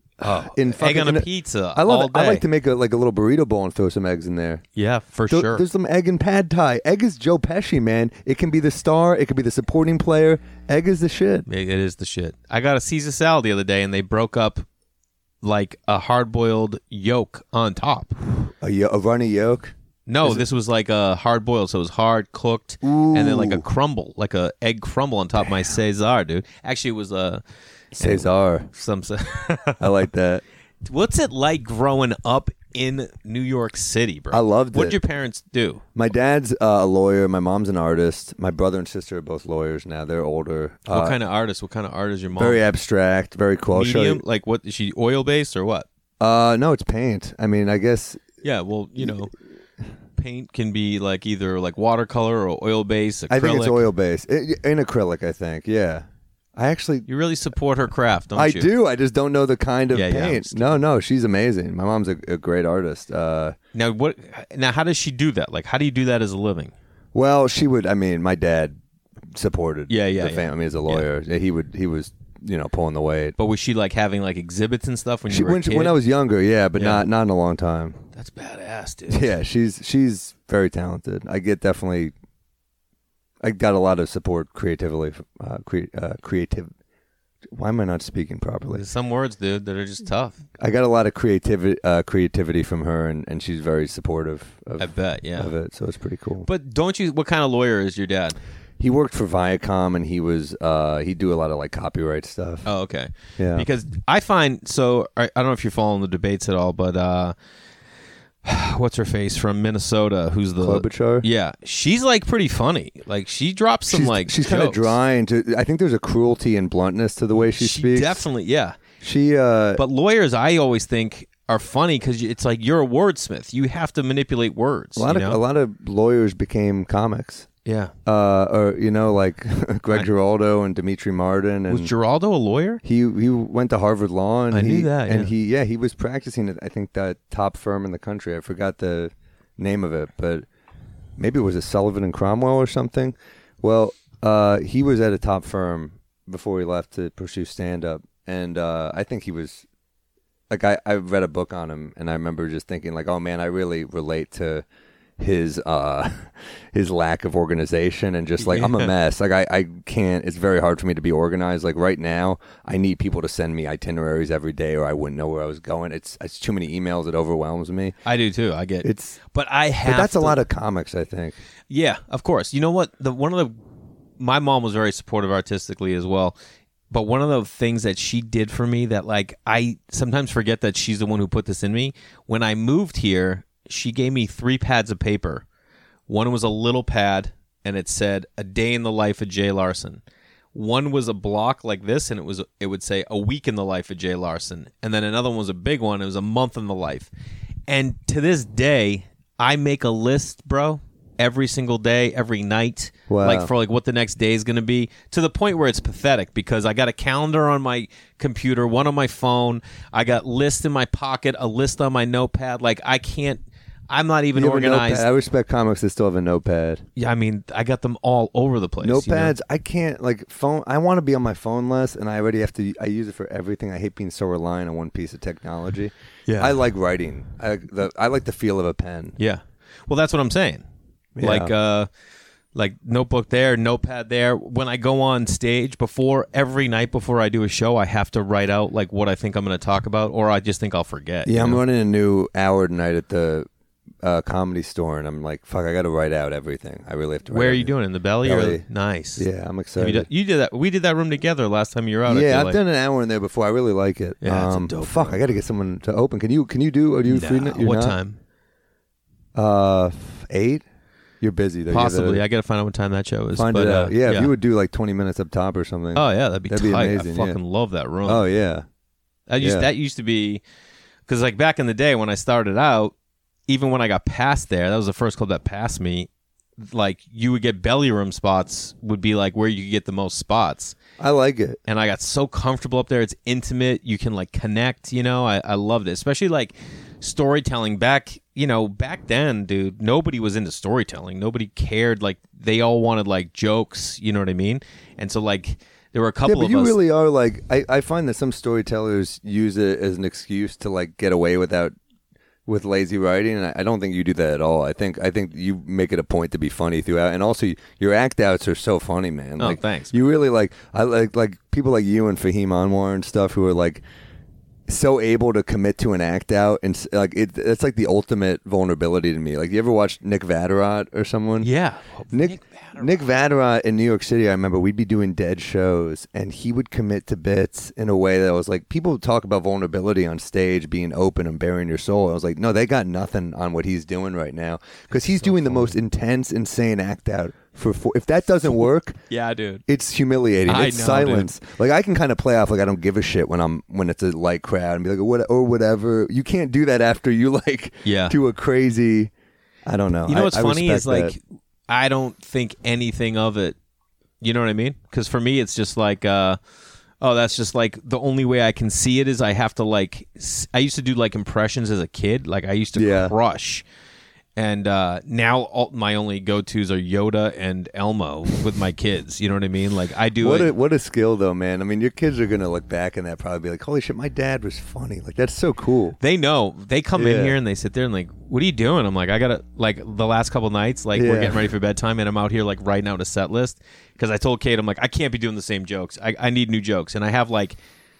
egg on a pizza. I love all it. day. I like to make a little burrito bowl and throw some eggs in there. Yeah, for sure. There's some egg in pad thai. Egg is Joe Pesci, man. It can be the star. It can be the supporting player. Egg is the shit. It is the shit. I got a Caesar salad the other day, and they broke up like a hard-boiled yolk on top. A runny yolk. No, this was like a hard boiled, so it was hard cooked, and then like a crumble, like a egg crumble on top of my Caesar, dude. Actually, it was Cesar. some. I like that. What's it like growing up in New York City, bro? I loved What'd it. your parents do? My dad's a lawyer. My mom's an artist. My brother and sister are both lawyers now. They're older. What kind of artist? What kind of art is your mom? Very abstract. Very cool. I'll show Medium? you. Like what? Is she oil based or what? No, it's paint. I mean, I guess. Yeah, well, paint can be like either like watercolor or oil based. Acrylic. I think it's oil based. In acrylic, I think. Yeah. I actually. You really support her craft, don't I you? do. I just don't know the kind of Yeah, I'm paint. just No, she's amazing. My mom's a great artist. Now what? Now how does she do that? Like, how do you do that as a living? Well, she would. I mean, my dad supported. Yeah, the family. I mean, as a lawyer, he was pulling the weight. But was she like having like exhibits and stuff when you were a kid? When I was younger, yeah, but Yeah. not in a long time. That's badass, dude. Yeah, she's very talented. I got a lot of support creatively. Creative. Why am I not speaking properly? There's some words, dude, that are just tough. I got a lot of creativity from her, and she's very supportive of, I bet, yeah. of it. So it's pretty cool. But don't you? What kind of lawyer is your dad? He worked for Viacom, and he'd do a lot of like copyright stuff. Oh, okay. Yeah. Because I find so. I don't know if you're following the debates at all, but what's her face from Minnesota? Who's the Klobuchar? Yeah, she's like pretty funny. Like she drops some she's kind of jokes. dry, and I think there's a cruelty and bluntness to the way she speaks. Definitely, yeah. She But lawyers, I always think, are funny because it's like you're a wordsmith. You have to manipulate words. a lot of lawyers became comics. Yeah. Or like Greg Giraldo and Dimitri Martin. And Was Giraldo a lawyer? He went to Harvard Law, and I knew that. And he was practicing at, I think, that top firm in the country. I forgot the name of it, but maybe it was a Sullivan and Cromwell or something. Well, he was at a top firm before he left to pursue stand-up, and I think he was like, I read a book on him, and I remember just thinking like, oh man, I really relate to his lack of organization, and just like, I'm a mess. Like I can't, it's very hard for me to be organized. Like right now I need people to send me itineraries every day, or I wouldn't know where I was going. It's too many emails. It overwhelms me. I do too. I get it's, but I have but that's a lot of comics, I think. Yeah, of course. You know what? My mom was very supportive artistically as well. But one of the things that she did for me that like I sometimes forget that she's the one who put this in me. When I moved here, she gave me 3 pads of paper. One was a little pad, and it said "A Day in the Life of Jay Larson." One was a block like this, and it would say "A Week in the Life of Jay Larson." And then another one was a big one. It was "A Month in the Life." And to this day, I make a list, bro, every single day, every night, wow. like for like what the next day is going to be, to the point where it's pathetic because I got a calendar on my computer, one on my phone. I got lists in my pocket, a list on my notepad. Like I'm not even organized. I respect comics that still have a notepad. Yeah, I mean, I got them all over the place. Notepads, I can't, like, phone. I want to be on my phone less, and I already have to. I use it for everything. I hate being so reliant on one piece of technology. Yeah, I like writing. I like the feel of a pen. Yeah, well, that's what I'm saying. Yeah. Like notebook there, notepad there. When I go on stage, every night before I do a show, I have to write out like what I think I'm going to talk about, or I just think I'll forget. Yeah, I'm running a new hour tonight at the Comedy Store, and I'm like, fuck, I got to write out everything. I really have to write. Where are you doing? In the Belly? Belly. Nice. Yeah, I'm excited. You did that. We did that room together last time you were out. Yeah, I've done an hour in there before. I really like it. Yeah, it's a dope fuck, room. I got to get someone to open. Can you do? Are you free? What time? 8. You're busy though. Possibly. I got to find out what time that show is. Find it out. Yeah, if you would do like 20 minutes up top or something. Oh yeah, that'd be tight. Amazing. I fucking love that room. Oh yeah. That used to be, because like back in the day when I started out, even when I got passed there, that was the first club that passed me. Like you would get belly room spots, would be like where you could get the most spots. I like it, and I got so comfortable up there. It's intimate. You can like connect. I loved it, especially like storytelling back then, dude. Nobody was into storytelling. Nobody cared. Like they all wanted like jokes. You know what I mean? And so like there were a couple of us. Yeah, but you really are like I find that some storytellers use it as an excuse to like get away with lazy writing, and I don't think you do that at all. I think you make it a point to be funny throughout, and also your act outs are so funny, man. Oh, like, thanks. You really I like people like you and Fahim Anwar and stuff who are like so able to commit to an act out, and like it's like the ultimate vulnerability to me. Like, you ever watch Nick Vatterott or someone? Yeah, Nick Vatterott in New York City, I remember we'd be doing dead shows, and he would commit to bits in a way that was like, people talk about vulnerability on stage, being open and bearing your soul. I was like, no, they got nothing on what he's doing right now, because he's doing the most intense, insane act out. If that doesn't work, yeah, dude, it's humiliating. It's silence. Dude. Like, I can kind of play off like I don't give a shit when it's a light crowd and be like, or whatever. You can't do that after you do a crazy. I don't know. You know what's funny is like, that. I don't think anything of it. You know what I mean? Because for me, it's just like, that's just like the only way I can see it is I have to like. I used to do like impressions as a kid. Like I used to crush. And now my only go-tos are Yoda and Elmo with my kids. You know what I mean? Like I do. What a skill, though, man. I mean, your kids are gonna look back and that probably be like, "Holy shit, my dad was funny." Like, that's so cool. They know. They come in here and they sit there and like, "What are you doing?" I'm like, "I gotta like the last couple nights, like we're getting ready for bedtime, and I'm out here like writing out a set list because I told Kate, I'm like, I can't be doing the same jokes. I need new jokes, and I have like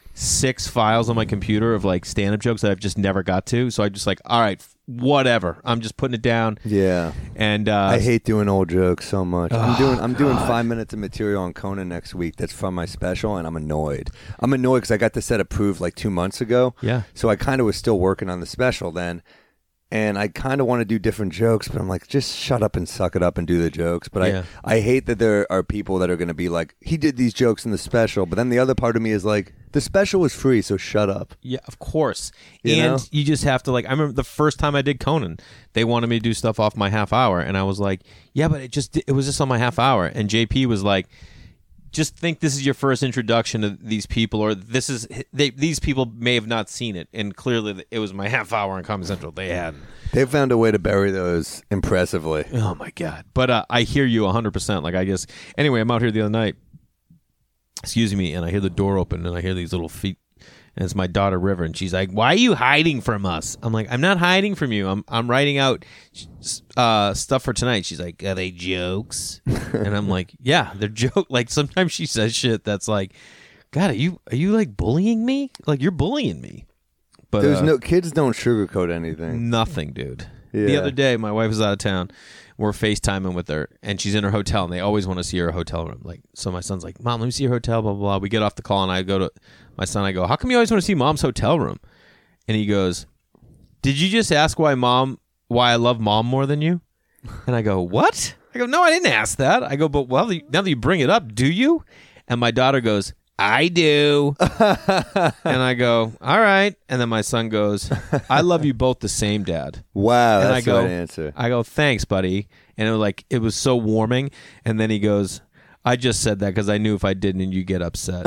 6 files on my computer of like stand-up jokes that I've just never got to. So I'm just like, all right, whatever. I'm just putting it down. Yeah. And I hate doing old jokes so much. I'm doing 5 minutes of material on Conan next week that's from my special, and I'm annoyed. I'm annoyed because I got the set approved like 2 months ago. Yeah. So I kind of was still working on the special then. and I kind of want to do different jokes, but I'm like, just shut up and suck it up and do the jokes. But I hate that there are people that are going to be like, he did these jokes in the special, but then the other part of me is like, the special was free, so shut up. Yeah, of course. You know? You just have to, like, I remember the first time I did Conan, they wanted me to do stuff off my half hour, and I was like, yeah, but it was just on my half hour. And JP was like, just think this is your first introduction to these people, or these people may have not seen it, and clearly it was my half hour on Comedy Central. They hadn't. They found a way to bury those impressively. Oh my God! But I hear you 100%. Like anyway, I'm out here the other night. Excuse me, and I hear the door open, and I hear these little feet. And it's my daughter River, and she's like, "Why are you hiding from us?" I'm like, "I'm not hiding from you. I'm writing out stuff for tonight." She's like, "Are they jokes?" And I'm like, "Yeah, they're joke." Like sometimes she says shit that's like, "God, are you like bullying me? Like you're bullying me." But there's no kids don't sugarcoat anything. Nothing, dude. Yeah. The other day, my wife was out of town. We're FaceTiming with her, and she's in her hotel, and they always want to see her hotel room. Like, so my son's like, "Mom, let me see your hotel." Blah blah blah. We get off the call, and I go to my son. I go, "How come you always want to see Mom's hotel room?" And he goes, "Did you just ask why I love Mom more than you?" And I go, "What?" I go, "No, I didn't ask that." I go, "But well, now that you bring it up, do you?" And my daughter goes, "I do." And I go, "All right." And then my son goes, "I love you both the same, Dad." Wow, And that's I go, the right answer. I go, "Thanks, buddy." And it was so warming. And then he goes, "I just said that because I knew if I didn't, you'd get upset."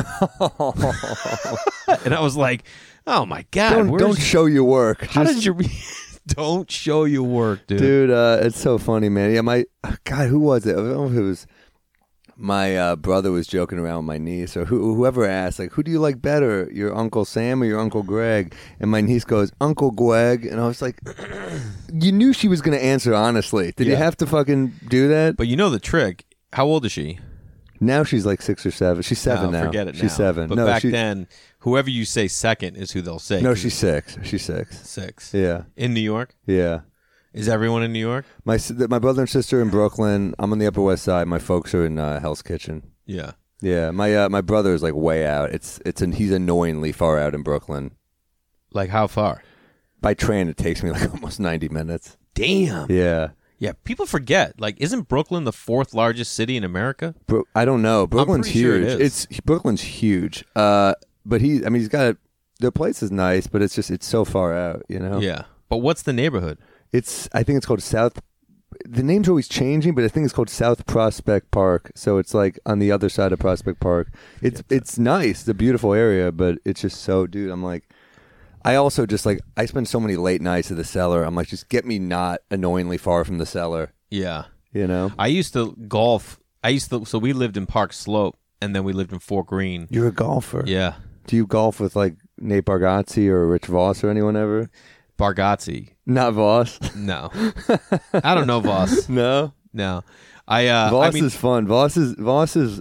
And I was like, "Oh my God, don't show your work. How did you? Don't show your work, dude." Dude, it's so funny, man. Yeah, God, who was it? I don't know if it was my brother was joking around with my niece, or whoever asked, like, who do you like better, your Uncle Sam or your Uncle Greg? And my niece goes, Uncle Greg. And I was like, you knew she was going to answer honestly. Did you have to fucking do that? But you know the trick. How old is she? Now she's like 6 or 7. She's 7 now. Forget it now. She's 7. But back then, whoever you say second is who they'll say. No, she's 6. She's 6. 6. Yeah. In New York? Yeah. Is everyone in New York? My brother and sister in Brooklyn. I'm on the Upper West Side. My folks are in Hell's Kitchen. Yeah. Yeah. My brother is like way out. He's annoyingly far out in Brooklyn. Like how far? By train, it takes me like almost 90 minutes. Damn. Yeah. Yeah. People forget. Like, isn't Brooklyn the 4th largest city in America? I don't know. Brooklyn's huge. Sure it is. Brooklyn's huge. But he's got the place is nice, but it's so far out. You know. Yeah. But what's the neighborhood? I think it's called South. The name's always changing, but I think it's called South Prospect Park. So it's like on the other side of Prospect Park. It's nice. It's a beautiful area, but it's just so, dude. I'm like, I also just like, I spend so many late nights at the Cellar. I'm like, just get me not annoyingly far from the Cellar. Yeah. You know? I used to golf. So we lived in Park Slope, and then we lived in Fort Greene. You're a golfer. Yeah. Do you golf with like Nate Bargatze or Rich Voss or anyone ever? Bargatze. Not Voss. No. I don't know Voss. No? No. Voss is fun. Voss is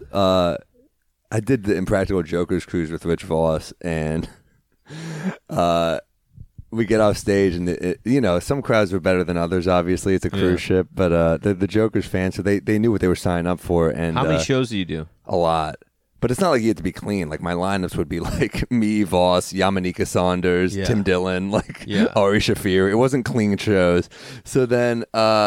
I did the Impractical Jokers cruise with Rich Voss, and we get off stage, and some crowds were better than others. Obviously, it's a cruise ship, but the Jokers fans, so they knew what they were signing up for. And how many shows do you do? A lot. But it's not like you have to be clean. Like, my lineups would be like me, Voss, Yamanika Saunders, Tim Dillon, Ari Shaffir. It wasn't clean shows. So then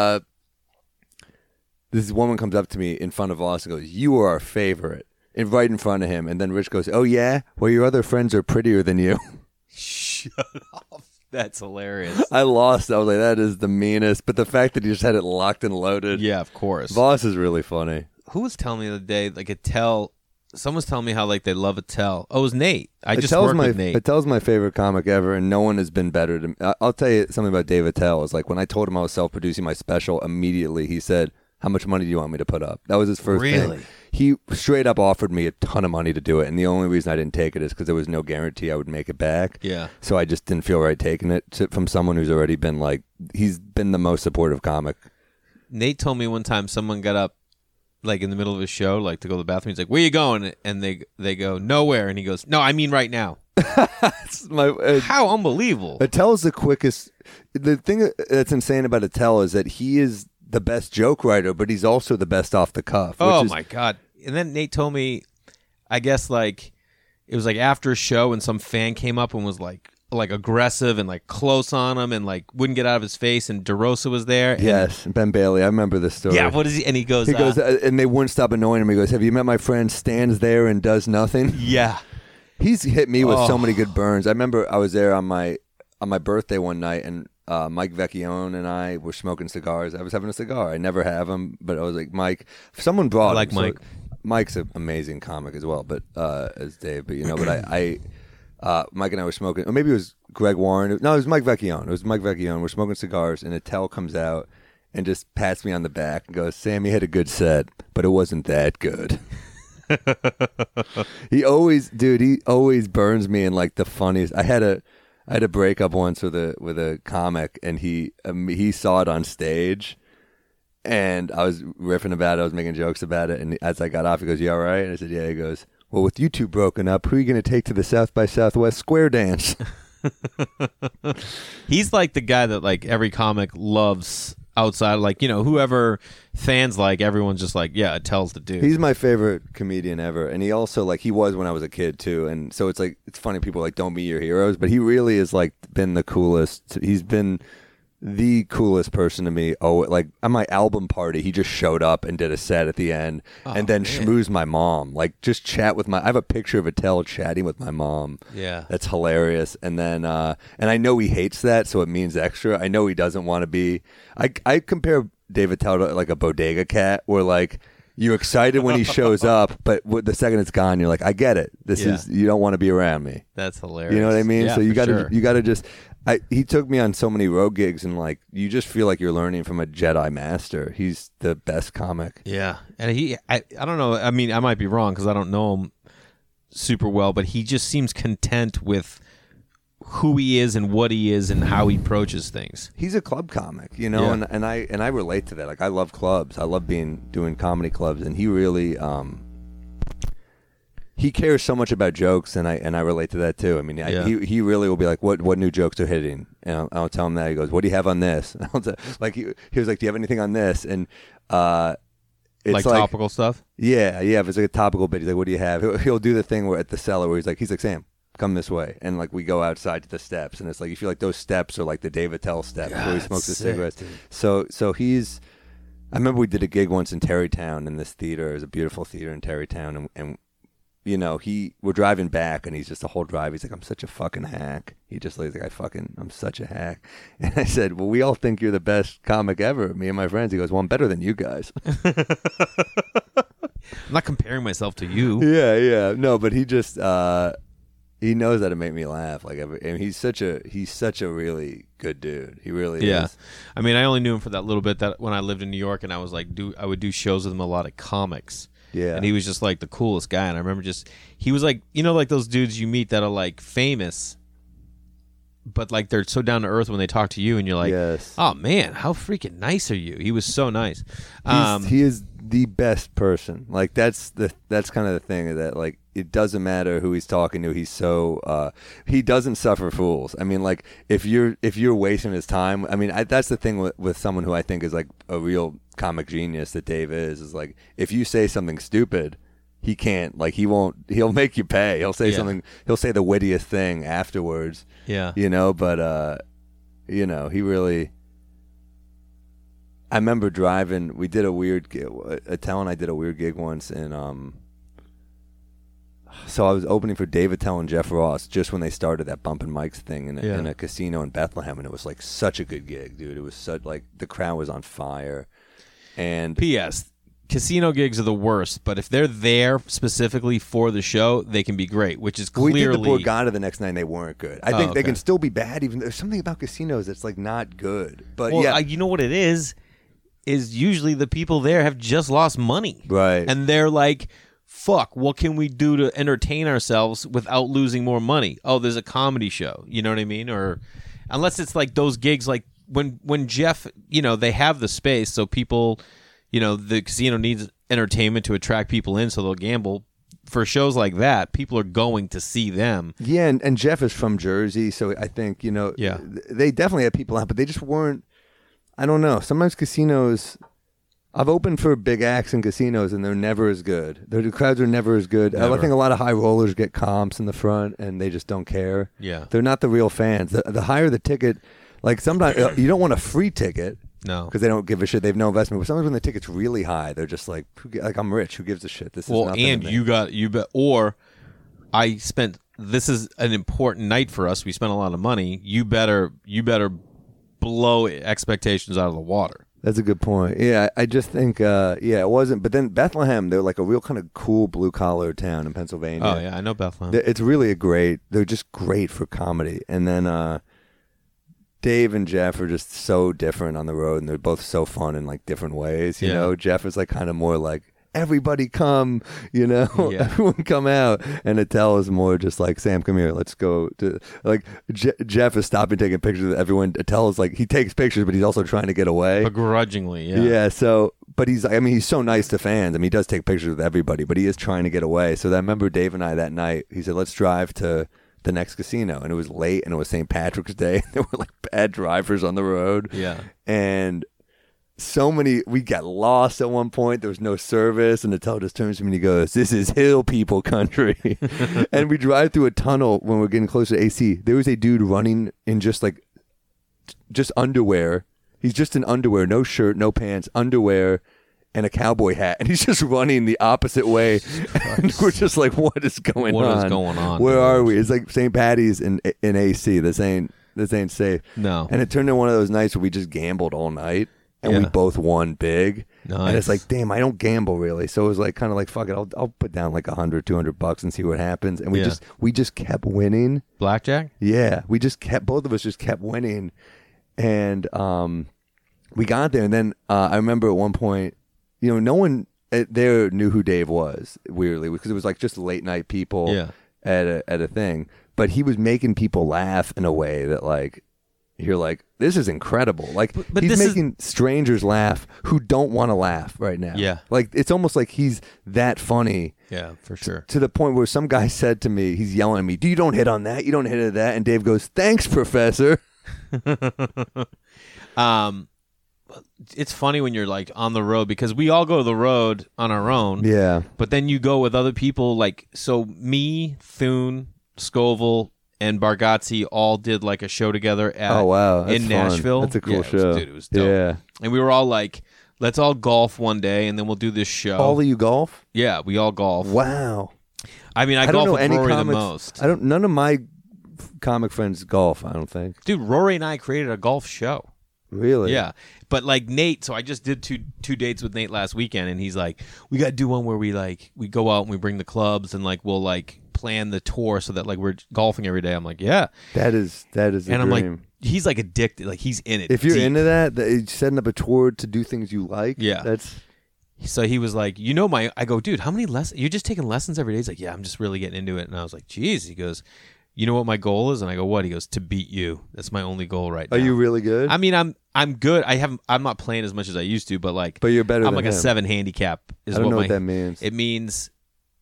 this woman comes up to me in front of Voss and goes, "You are our favorite." And right in front of him. And then Rich goes, "Oh, yeah? Well, your other friends are prettier than you." Shut up. That's hilarious. I lost. I was like, that is the meanest. But the fact that he just had it locked and loaded. Yeah, of course. Voss is really funny. Who was telling me the other day, like Attell, someone's telling me how like they love Attell. Oh, it was Nate. I just worked with Nate. Attell's my favorite comic ever, and no one has been better to me. I'll tell you something about Dave Attell. Is like when I told him I was self-producing my special, immediately he said, "How much money do you want me to put up?" That was his first thing. He straight up offered me a ton of money to do it, and the only reason I didn't take it is because there was no guarantee I would make it back. Yeah. So I just didn't feel right taking it from someone who's already been like, he's been the most supportive comic. Nate told me one time someone got up like in the middle of his show, like to go to the bathroom. He's like, "Where you going?" And they go, "Nowhere." And he goes, "No, I mean right now." How unbelievable. Attell's the quickest. The thing that's insane about Attell is that he is the best joke writer, but he's also the best off the cuff. My God. And then Nate told me, I guess like it was like after a show and some fan came up and was like, like aggressive and like close on him and like wouldn't get out of his face. And DeRosa was there. And, Yes, Ben Bailey. I remember this story. yeah. What is he? And he goes. And they wouldn't stop annoying him. He goes, "Have you met my friend? Stands there and does nothing." Yeah. He's hit me with so many good burns. I remember I was there on my birthday one night, and Mike Vecchione and I were smoking cigars. I was having a cigar. I never have them, but I was like, Mike. Someone brought. I like him. Mike. So Mike's an amazing comic as well, but as Dave. But but Mike and I were smoking, or maybe it was Greg Warren. No, it was Mike Vecchione. It was Mike Vecchione. We're smoking cigars, and Attell comes out and just pats me on the back and goes, "Sam, you had a good set, but it wasn't that good." He always burns me in like the funniest. I had a breakup once with a comic, and he saw it on stage, and I was riffing about it. I was making jokes about it, and as I got off, he goes, "You all right?" And I said, "Yeah." He goes, "Well, with you two broken up, who are you going to take to the South by Southwest Square Dance?" He's like the guy that like every comic loves outside, like, whoever fans like, everyone's just like, yeah, Attell's the dude. He's my favorite comedian ever, and he also like he was when I was a kid too, and so it's like it's funny people like don't meet your heroes, but he really is like been the coolest. He's been the coolest person to me. Oh, like on my album party, he just showed up and did a set at the end, and then schmoozed my mom. Like just chat with I have a picture of Attell chatting with my mom. Yeah, that's hilarious. And then, and I know he hates that, so it means extra. I know he doesn't want to be. I compare Dave Attell to like a bodega cat, where like you're excited when he shows up, but the second it's gone, you're like, I get it. This is you don't want to be around me. That's hilarious. You know what I mean? Yeah, so you sure. gotta just. He took me on so many road gigs, and like you just feel like you're learning from a Jedi master. He's the best comic. Yeah, and I don't know. I mean, I might be wrong because I don't know him super well, but he just seems content with who he is and what he is and how he approaches things. He's a club comic, and I relate to that. Like I love clubs. I love doing comedy clubs, and he really he cares so much about jokes, and I relate to that too. I mean, he really will be like, what new jokes are hitting? And I'll tell him that. He goes, what do you have on this? And I'll like he was like, do you have anything on this? And it's like topical stuff. Yeah. If it's like a topical bit, he's like, what do you have? He'll do the thing where at the cellar where he's like, Sam, come this way, and like we go outside to the steps, and it's like you feel like those steps are like the Dave Attell steps where he smokes the cigarettes. Dude. So he's. I remember we did a gig once in Terrytown in this theater. It was a beautiful theater in Terrytown, and we're driving back, and he's just the whole drive. He's like, I'm such a fucking hack. He just like, I'm such a hack. And I said, well, we all think you're the best comic ever, me and my friends. He goes, well, I'm better than you guys. I'm not comparing myself to you. Yeah. No, but he just, he knows how to make me laugh. Like, and he's such a really good dude. He really is. Yeah. I mean, I only knew him for that little bit that when I lived in New York, and I was like, I would do shows with him a lot of comics. Yeah. And he was just like the coolest guy. And I remember he was like, like those dudes you meet that are like famous, but like they're so down to earth when they talk to you, and you're like, yes. Oh man, how freaking nice are you? He was so nice. He is the best person. Like that's kind of the thing, that like it doesn't matter who he's talking to. He's so he doesn't suffer fools. I mean, like if you're wasting his time, I mean, that's the thing with someone who I think is like a real comic genius that Dave is like, if you say something stupid, he can't, like he'll make you pay. He'll say something, he'll say the wittiest thing afterwards. Yeah. But he really, I remember driving, we did a weird gig, Attell and I did a weird gig once, and so I was opening for Dave Attell and Jeff Ross just when they started that Bumpin' Mics thing in a casino in Bethlehem, and it was like such a good gig, dude. It was such, like, the crowd was on fire. And P.S. Casino gigs are the worst, but if they're there specifically for the show, they can be great, which is clearly... We did the Borgata the next night, and they weren't good. I think they can still be bad. Even there's something about casinos that's like not good. But you know what it is usually the people there have just lost money. Right. And they're like, fuck, what can we do to entertain ourselves without losing more money? Oh, there's a comedy show. You know what I mean? Or unless it's like those gigs, like when Jeff, they have the space, so people, the casino needs entertainment to attract people in, so they'll gamble. For shows like that, people are going to see them. Yeah, and Jeff is from Jersey, so I think, they definitely had people out, but they just weren't, I don't know. Sometimes casinos, I've opened for big acts in casinos, and they're never as good. The crowds are never as good. Never. I think a lot of high rollers get comps in the front, and they just don't care. Yeah. They're not the real fans. The higher the ticket, like sometimes you don't want a free ticket. No. Because they don't give a shit. They have no investment. But sometimes when the ticket's really high, they're just like, I'm rich. Who gives a shit? This is nothing and to me. This is an important night for us. We spent a lot of money. You better blow expectations out of the water. That's a good point. Yeah, I just think, it wasn't. But then Bethlehem, they're like a real kind of cool blue-collar town in Pennsylvania. Oh, yeah, I know Bethlehem. It's really they're just great for comedy. And then Dave and Jeff are just so different on the road, and they're both so fun in like different ways. You know, Jeff is like kind of more like, everybody come, everyone come out. And Attell is more just like, Sam, come here, let's go to, like, Jeff is stopping taking pictures of everyone. Attell is like, he takes pictures, but he's also trying to get away. Begrudgingly, yeah. Yeah, so, but he's so nice to fans. He does take pictures with everybody, but he is trying to get away. So I remember Dave and I that night, he said, let's drive to the next casino. And it was late, and it was St. Patrick's Day. There were like bad drivers on the road. Yeah. And we got lost at one point. There was no service, and Attell just turns to me and he goes, "This is hill people country." And we drive through a tunnel when we're getting closer to AC. There was a dude running in just underwear. He's just in underwear, no shirt, no pants, underwear, and a cowboy hat, and he's just running the opposite way. And we're just like, what is going on? What is going on? Where are we? It's like St. Patty's in AC. This ain't safe. No. And it turned into one of those nights where we just gambled all night. And we both won big. Nice. And it's like, damn, I don't gamble really. So it was like kind of like, fuck it, I'll put down like $100-$200 and see what happens. And we just kept winning. Blackjack? Yeah, both of us just kept winning. And we got there, and then I remember at one point, no one there knew who Dave was, weirdly, because it was like just late night people at a thing. But he was making people laugh in a way that like, you're like, this is incredible. Like, but he's making strangers laugh who don't want to laugh right now. Yeah. Like, it's almost like he's that funny. Yeah, for sure. To the point where some guy said to me, he's yelling at me, "You don't hit on that. You don't hit at that." And Dave goes, "Thanks, Professor." It's funny when you're like on the road, because we all go to the road on our own. Yeah. But then you go with other people. Like, so me, Thune, Scoville, and Bargatze all did like a show together in fun. Nashville. That's a cool show. Dude, it was dope. Yeah. And we were all like, let's all golf one day, and then we'll do this show. All of you golf? Yeah, we all golf. Wow. I mean, I golf with Rory the most. None of my comic friends golf, I don't think. Dude, Rory and I created a golf show. Really? Yeah. But like Nate, so I just did two dates with Nate last weekend, and he's like, we got to do one where we go out and we bring the clubs, and like we'll like plan the tour so that like we're golfing every day. I'm like, yeah. That is a and dream. I'm like, he's like addicted. Like he's in it. If you're deep. into that, setting up a tour to do things you like, that's... So he was like, I go, dude, how many lessons? You're just taking lessons every day? He's like, yeah, I'm just really getting into it. And I was like, geez. He goes, you know what my goal is? And I go, what? He goes, to beat you. That's my only goal right now. Are you really good? I mean, I'm good. I'm not playing as much as I used to, but like, but you're better. I'm than like him. a 7 handicap. I don't know what that means. It means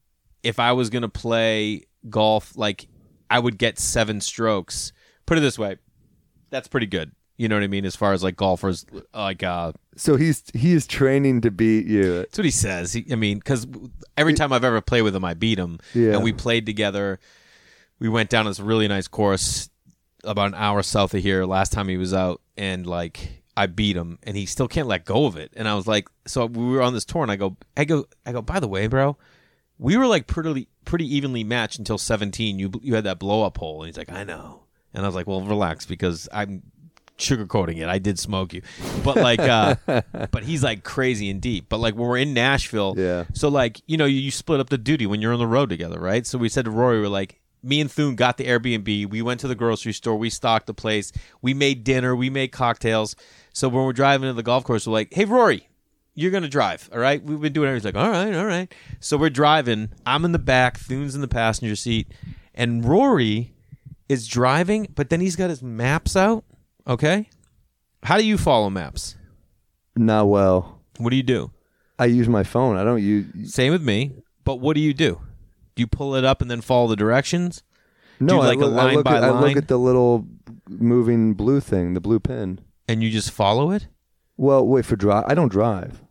if I was gonna play golf, like I would get 7 strokes. Put it this way, that's pretty good. You know what I mean? As far as like golfers, like. So he is training to beat you. That's what he says. Because every time I've ever played with him, I beat him. Yeah. And we played together. We went down this really nice course about an hour south of here last time he was out, and like I beat him, and he still can't let go of it. And I was like, so we were on this tour, and I go, by the way, bro, we were like pretty evenly matched until 17. You had that blow up hole, and he's like, I know. And I was like, well, relax, because I'm sugarcoating it. I did smoke you, but like, but he's like crazy and deep. But like when we're in Nashville, so like you split up the duty when you're on the road together, right? So we said to Rory, we're like, me and Thune got the Airbnb. We went to the grocery store. We stocked the place. We made dinner. We made cocktails. So when we're driving to the golf course, we're like, hey, Rory, you're going to drive, all right? We've been doing it. He's like, all right. So we're driving. I'm in the back. Thune's in the passenger seat. And Rory is driving, but then he's got his maps out, okay? How do you follow maps? Not well. What do? I use my phone. I don't use... Same with me, but what do? Do you pull it up and then follow the directions? No, I look at the little moving blue thing, the blue pin. And you just follow it? Well, wait for drive. I don't drive.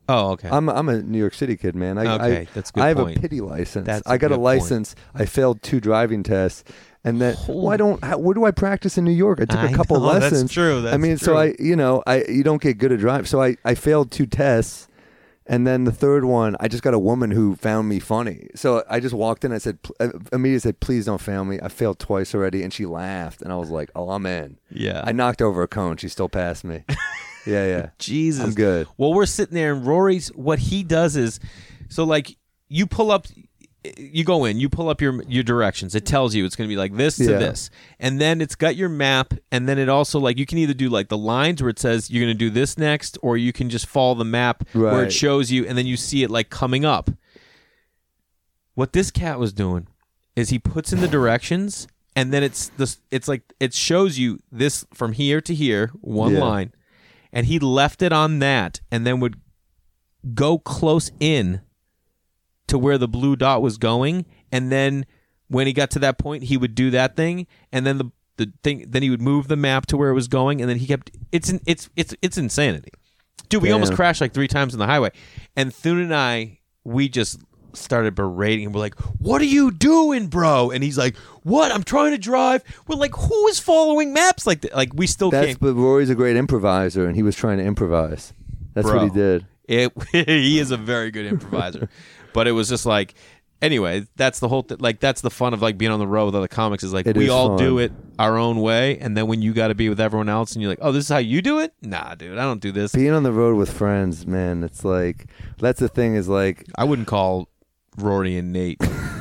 Oh, okay. I'm a New York City kid, man. Okay, that's a good I have point. a pity license. That's I got a a good license. I failed 2 driving tests, and then where do I practice in New York? I took a couple lessons. That's true. That's true. So you don't get good at driving. So I failed 2 tests. And then the third one, I just got a woman who found me funny. So I just walked in. I said, immediately said, please don't fail me. I failed twice already. And she laughed. And I was like, oh, I'm in. Yeah. I knocked over a cone. She still passed me. Yeah. Jesus. I'm good. Well, we're sitting there, and Rory's, what he does is, so like you pull up, you go in, you pull up your directions. It tells you it's going to be like this to this. And then it's got your map. And then it also, like, you can either do like the lines where it says you're going to do this next, or you can just follow the map where it shows you, and then you see it like coming up. What this cat was doing is he puts in the directions, and then it's like it shows you this from here to here, one line. And he left it on that, and then would go close in to where the blue dot was going, and then when he got to that point, he would do that thing, and then the thing, then he would move the map to where it was going, and then he kept. It's insanity, dude. We almost crashed like 3 times on the highway, and Thune and I, we just started berating him. We're like, "What are you doing, bro?" And he's like, "What? I'm trying to drive." We're like, "Who is following maps like that?" Like, we still can't. But Rory's a great improviser, and he was trying to improvise. That's what he did. He is a very good improviser. But it was just like, anyway, that's the whole like that's the fun of like being on the road with other comics is like we all do it our own way, and then when you got to be with everyone else and you're like, oh, this is how you do it? Nah, dude, I don't do this. Being on the road with friends, man, it's like that's the thing is like I wouldn't call Rory and Nate.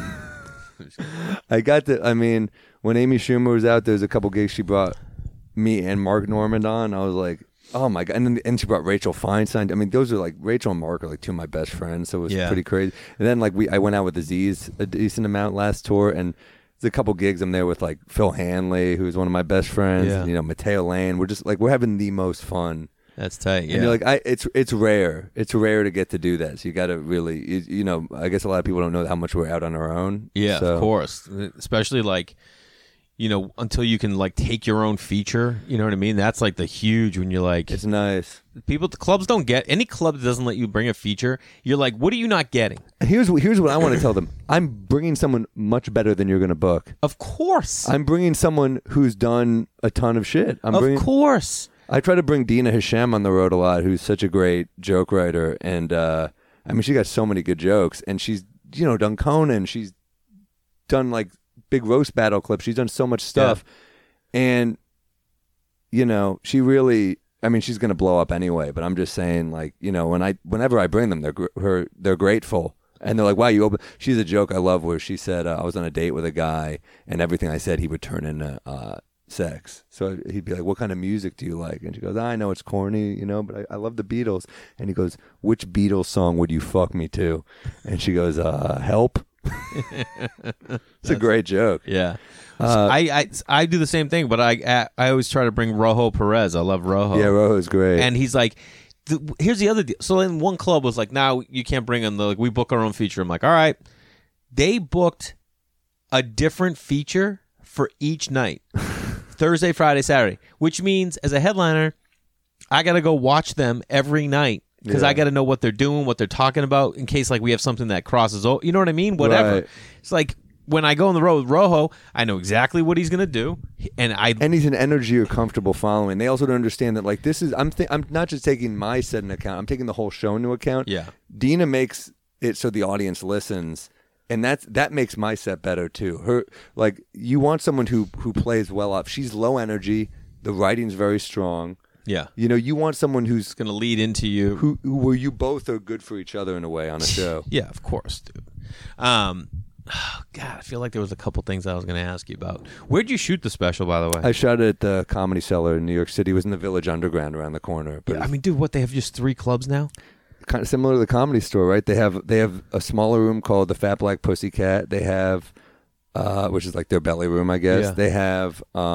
When Amy Schumer was out, there was a couple gigs she brought me and Mark Normand on. I was like, oh my God. And she brought Rachel Feinstein. I mean, those are like, Rachel and Mark are like 2 of my best friends. So it was pretty crazy. And then like I went out with Aziz a decent amount last tour, and there's a couple gigs I'm there with like Phil Hanley, who's one of my best friends, Mateo Lane. We're having the most fun. That's tight. Yeah. And you're like, it's rare. It's rare to get to do that. So you got to really, I guess a lot of people don't know how much we're out on our own. Yeah, of course. Especially like, until you can like take your own feature, you know what I mean? That's like the huge when you're like, it's nice. The clubs don't get any club that doesn't let you bring a feature. You're like, what are you not getting? Here's what I want to tell them. I'm bringing someone much better than you're going to book. Of course. I'm bringing someone who's done a ton of shit. Of course. I try to bring Dina Hashem on the road a lot, who's such a great joke writer. And, she got so many good jokes. And she's, done Conan. She's done, like, big roast battle clips. She's done so much stuff. Yeah. And, she really... she's going to blow up anyway. But I'm just saying, like, whenever I bring them, they're grateful. And they're like, wow, you open... She's a joke I love where she said, I was on a date with a guy, and everything I said he would turn into... sex. So he'd be like, what kind of music do you like? And she goes, I know it's corny, but I love the Beatles. And he goes, which Beatles song would you fuck me to? And she goes, Help. It's a great joke. Yeah. I do the same thing, but I always try to bring Rojo Perez. I love Rojo. Yeah, Rojo's great. And he's like, here's the other deal. So in one club was like, now you can't bring in we book our own feature. I'm like, all right. They booked a different feature for each night. Thursday, Friday, Saturday, which means as a headliner, I got to go watch them every night because I got to know what they're doing, what they're talking about in case like we have something that crosses over. You know what I mean? Whatever. Right. It's like when I go on the road with Rojo, I know exactly what he's going to do. And he's an energy you're comfortable following. They also don't understand that like this is, I'm not just taking my set into account. I'm taking the whole show into account. Yeah. Dina makes it so the audience listens. And that makes my set better too. You want someone who plays well up. She's low energy. The writing's very strong. Yeah. You want someone who's going to lead into you. Where you both are good for each other in a way on a show. Yeah, of course, dude. God, I feel like there was a couple things I was going to ask you about. Where'd you shoot the special, by the way? I shot it at the Comedy Cellar in New York City. It was in the Village Underground around the corner. But yeah, dude, what, they have just 3 clubs now? Kind of similar to the Comedy Store, right? They have a smaller room called the Fat Black Pussycat. They have, which is like their belly room, I guess. Yeah.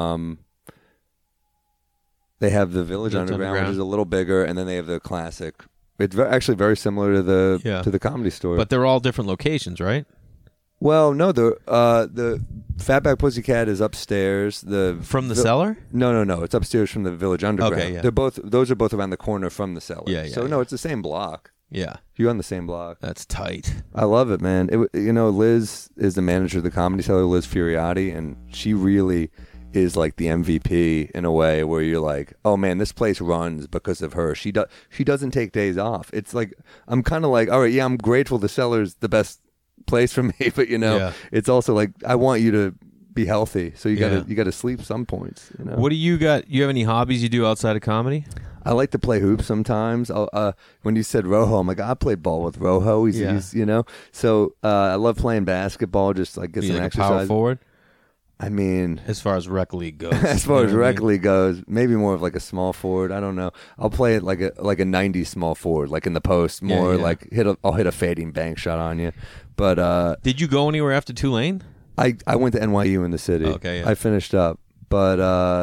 They have the Village Underground, which is a little bigger, and then they have the classic. It's actually very similar to the Comedy Store, but they're all different locations, right? Well, no, the Fatback Pussycat is upstairs. From the cellar? No. It's upstairs from the Village Underground. Okay, yeah. Those are both around the corner from the cellar. Yeah. So no, it's the same block. Yeah. You're on the same block. That's tight. I love it, man. Liz is the manager of the Comedy Cellar, Liz Furiotti, and she really is like the MVP in a way where you're like, oh man, this place runs because of her. She doesn't take days off. It's like, I'm kind of like, all right, yeah, I'm grateful the Cellar's the best place for me, but it's also like, I want you to be healthy, so you gotta sleep some points. What do you got? You have any hobbies you do outside of comedy? I like to play hoops sometimes. When you said Rojo, I'm like, I played ball with Rojo. He's So I love playing basketball. Just like get some exercise. Power forward. I mean, as far as rec league goes, league goes, maybe more of like a small forward. I don't know. I'll play it like a 90s small forward, like in the post, more like I'll hit a fading bank shot on you. But did you go anywhere after Tulane? I went to NYU in the city. Okay, yeah. I finished up, but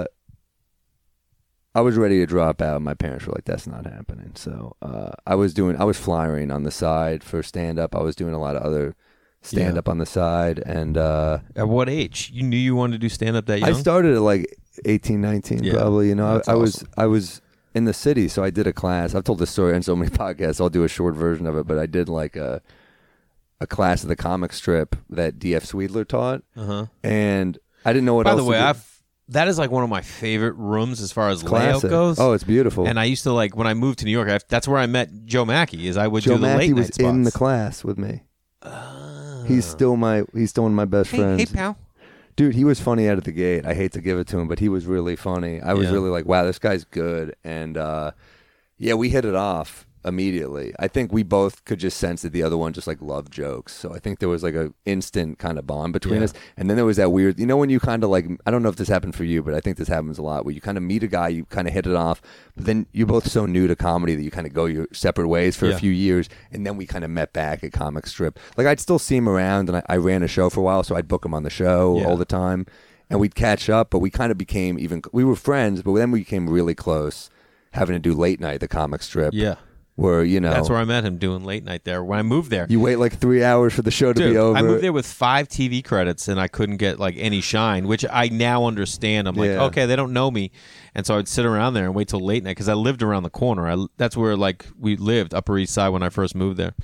I was ready to drop out. My parents were like, "That's not happening." So I was flyering on the side for stand up. I was doing a lot of other stand up on the side. And at what age? You knew you wanted to do stand up that young? I started at like 18, 19 probably. I was in the city, so I did a class. I've told this story on so many podcasts. I'll do a short version of it, but I did like a class of the comic strip that D.F. Sweedler taught, and I didn't know what. By else the way, to do. That is like one of my favorite rooms as far as Classic. layout goes. Oh, it's beautiful. And I used to when I moved to New York, that's where I met Joe Mackey. Is I would Joe do the Mackey late night was spots. in the class with me. He's still one of my best friends. Hey, pal. Dude, he was funny out of the gate. I hate to give it to him, but he was really funny. I was really like, wow, this guy's good. And we hit it off immediately. I think we both could just sense that the other one just like loved jokes. So I think there was like a instant kind of bond between us. And then there was that weird, when you kind of like, I don't know if this happened for you, but I think this happens a lot, where you kind of meet a guy, you kind of hit it off, but then you're both so new to comedy that you kind of go your separate ways for a few years. And then we kind of met back at Comic Strip. Like I'd still see him around, and I ran a show for a while, so I'd book him on the show all the time. And we'd catch up, but we kind of became we were friends, but then we became really close, having to do late night, the Comic Strip. Yeah. Where, that's where I met him, doing late night there. When I moved there. You wait like 3 hours for the show to be over. I moved there with 5 TV credits, and I couldn't get like any shine, which I now understand. I'm like, okay, they don't know me. And so I'd sit around there and wait till late night, because I lived around the corner. That's where we lived, Upper East Side, when I first moved there.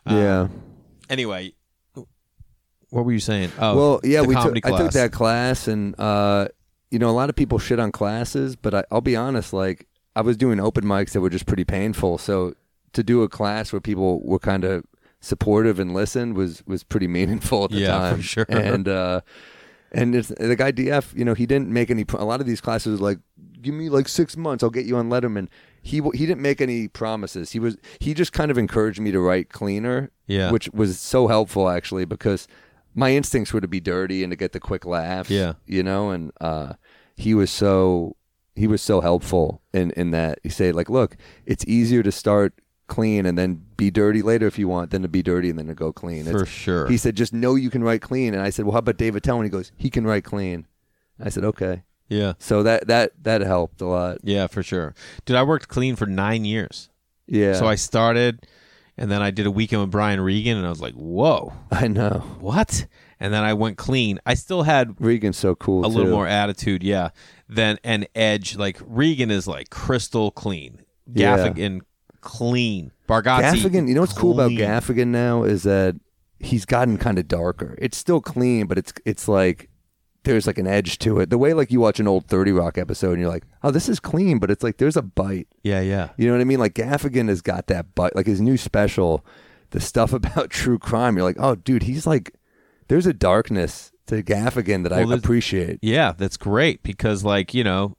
Anyway, what were you saying? Oh, well, yeah, I took that class, and a lot of people shit on classes, but I'll be honest, like I was doing open mics that were just pretty painful. So to do a class where people were kind of supportive and listened was pretty meaningful at the time. Yeah, for sure. And it's, the guy DF, he didn't make any. A lot of these classes like, give me like 6 months, I'll get you on Letterman. He didn't make any promises. He just kind of encouraged me to write cleaner, which was so helpful actually, because my instincts were to be dirty and to get the quick laughs. And he was so helpful in that. He said, like, look, it's easier to start clean and then be dirty later if you want than to be dirty and then to go clean. For sure. He said, just know you can write clean. And I said, well, how about David Tell? And he goes, he can write clean. I said, okay. Yeah. So that helped a lot. Yeah, for sure. Dude, I worked clean for 9 years. Yeah. So I started, and then I did a weekend with Brian Regan, and I was like, whoa. I know. What? And then I went clean. I still had Regan's so cool a little more attitude, than an edge. Like Regan is like crystal clean. Gaffigan clean. Bargatze. Gaffigan, you know what's cool about Gaffigan now is that he's gotten kind of darker. It's still clean, but it's like there's like an edge to it. The way like you watch an old 30 Rock episode and you're like, oh, this is clean, but it's like there's a bite. Yeah. You know what I mean? Like Gaffigan has got that bite. Like his new special, the stuff about true crime, you're like, oh, dude, he's like, there's a darkness to Gaffigan that I appreciate. Yeah, that's great, because like,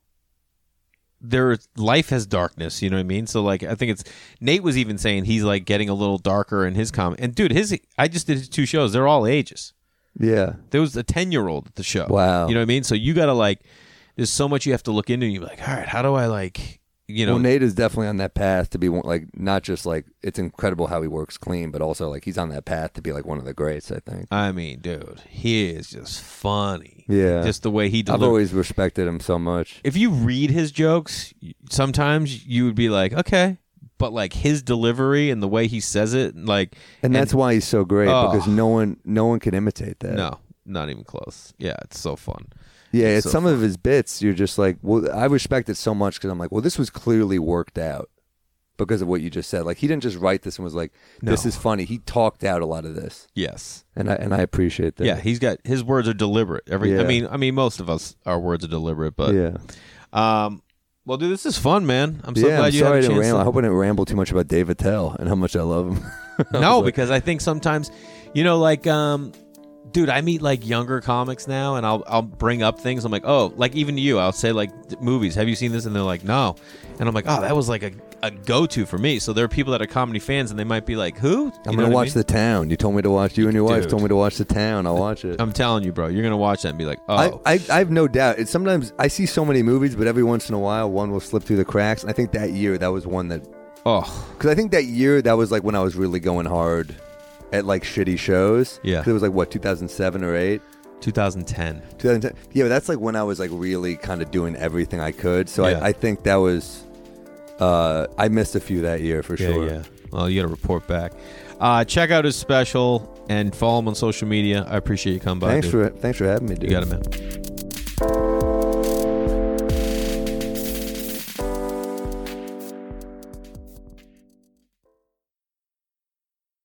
life has darkness, you know what I mean? So like, I think Nate was even saying he's like getting a little darker in his comment. And dude, I just did his 2 shows. They're all ages. Yeah. There was a 10-year-old at the show. Wow. You know what I mean? So you got to like, there's so much you have to look into, and you're like, all right, how do I like, Well, Nate is definitely on that path to be like, not just like, it's incredible how he works clean, but also like he's on that path to be like one of the greats, I think. I mean, dude, he is just funny. Yeah. Just the way he delivers. I've always respected him so much. If you read his jokes, sometimes you would be like, okay. But like his delivery and the way he says it, like, and that's why he's so great, because no one can imitate that. No, not even close. Yeah, it's so fun. Yeah, it's so some of his bits, you're just like, well, I respect it so much because I'm like, well, this was clearly worked out. because of what you just said. Like, he didn't just write this and was like, this is funny. He talked out a lot of this. Yes. And I appreciate that. Yeah, he's got his words are deliberate. I mean most of us, our words are deliberate, but well, dude, this is fun, man. I'm so glad you had a chance. I hope I didn't ramble too much about Dave Attell and how much I love him. No, because I think sometimes, like, dude, I meet like younger comics now, and I'll bring up things. I'm like, oh, like even to you, I'll say like movies. Have you seen this? And they're like, no. And I'm like, oh, that was like a go-to for me. So there are people that are comedy fans, and they might be like, who? I'm gonna watch The Town. You told me to watch. You and your wife told me to watch The Town. I'll watch it. I'm telling you, bro, you're gonna watch that and be like, oh. I have no doubt. It's sometimes I see so many movies, but every once in a while, one will slip through the cracks. And I think that year that was one that. Oh, because I think that year that was like when I was really going hard at like shitty shows. Yeah. 'Cause it was like what, 2007 or 8? 2010. 2010. Yeah, but that's like when I was like really kind of doing everything I could. So Yeah. I think that was. I missed a few that year for sure. Yeah. Well, you got to report back. Check out his special and follow him on social media. I appreciate you coming by. Thanks for having me, dude. You got it, man.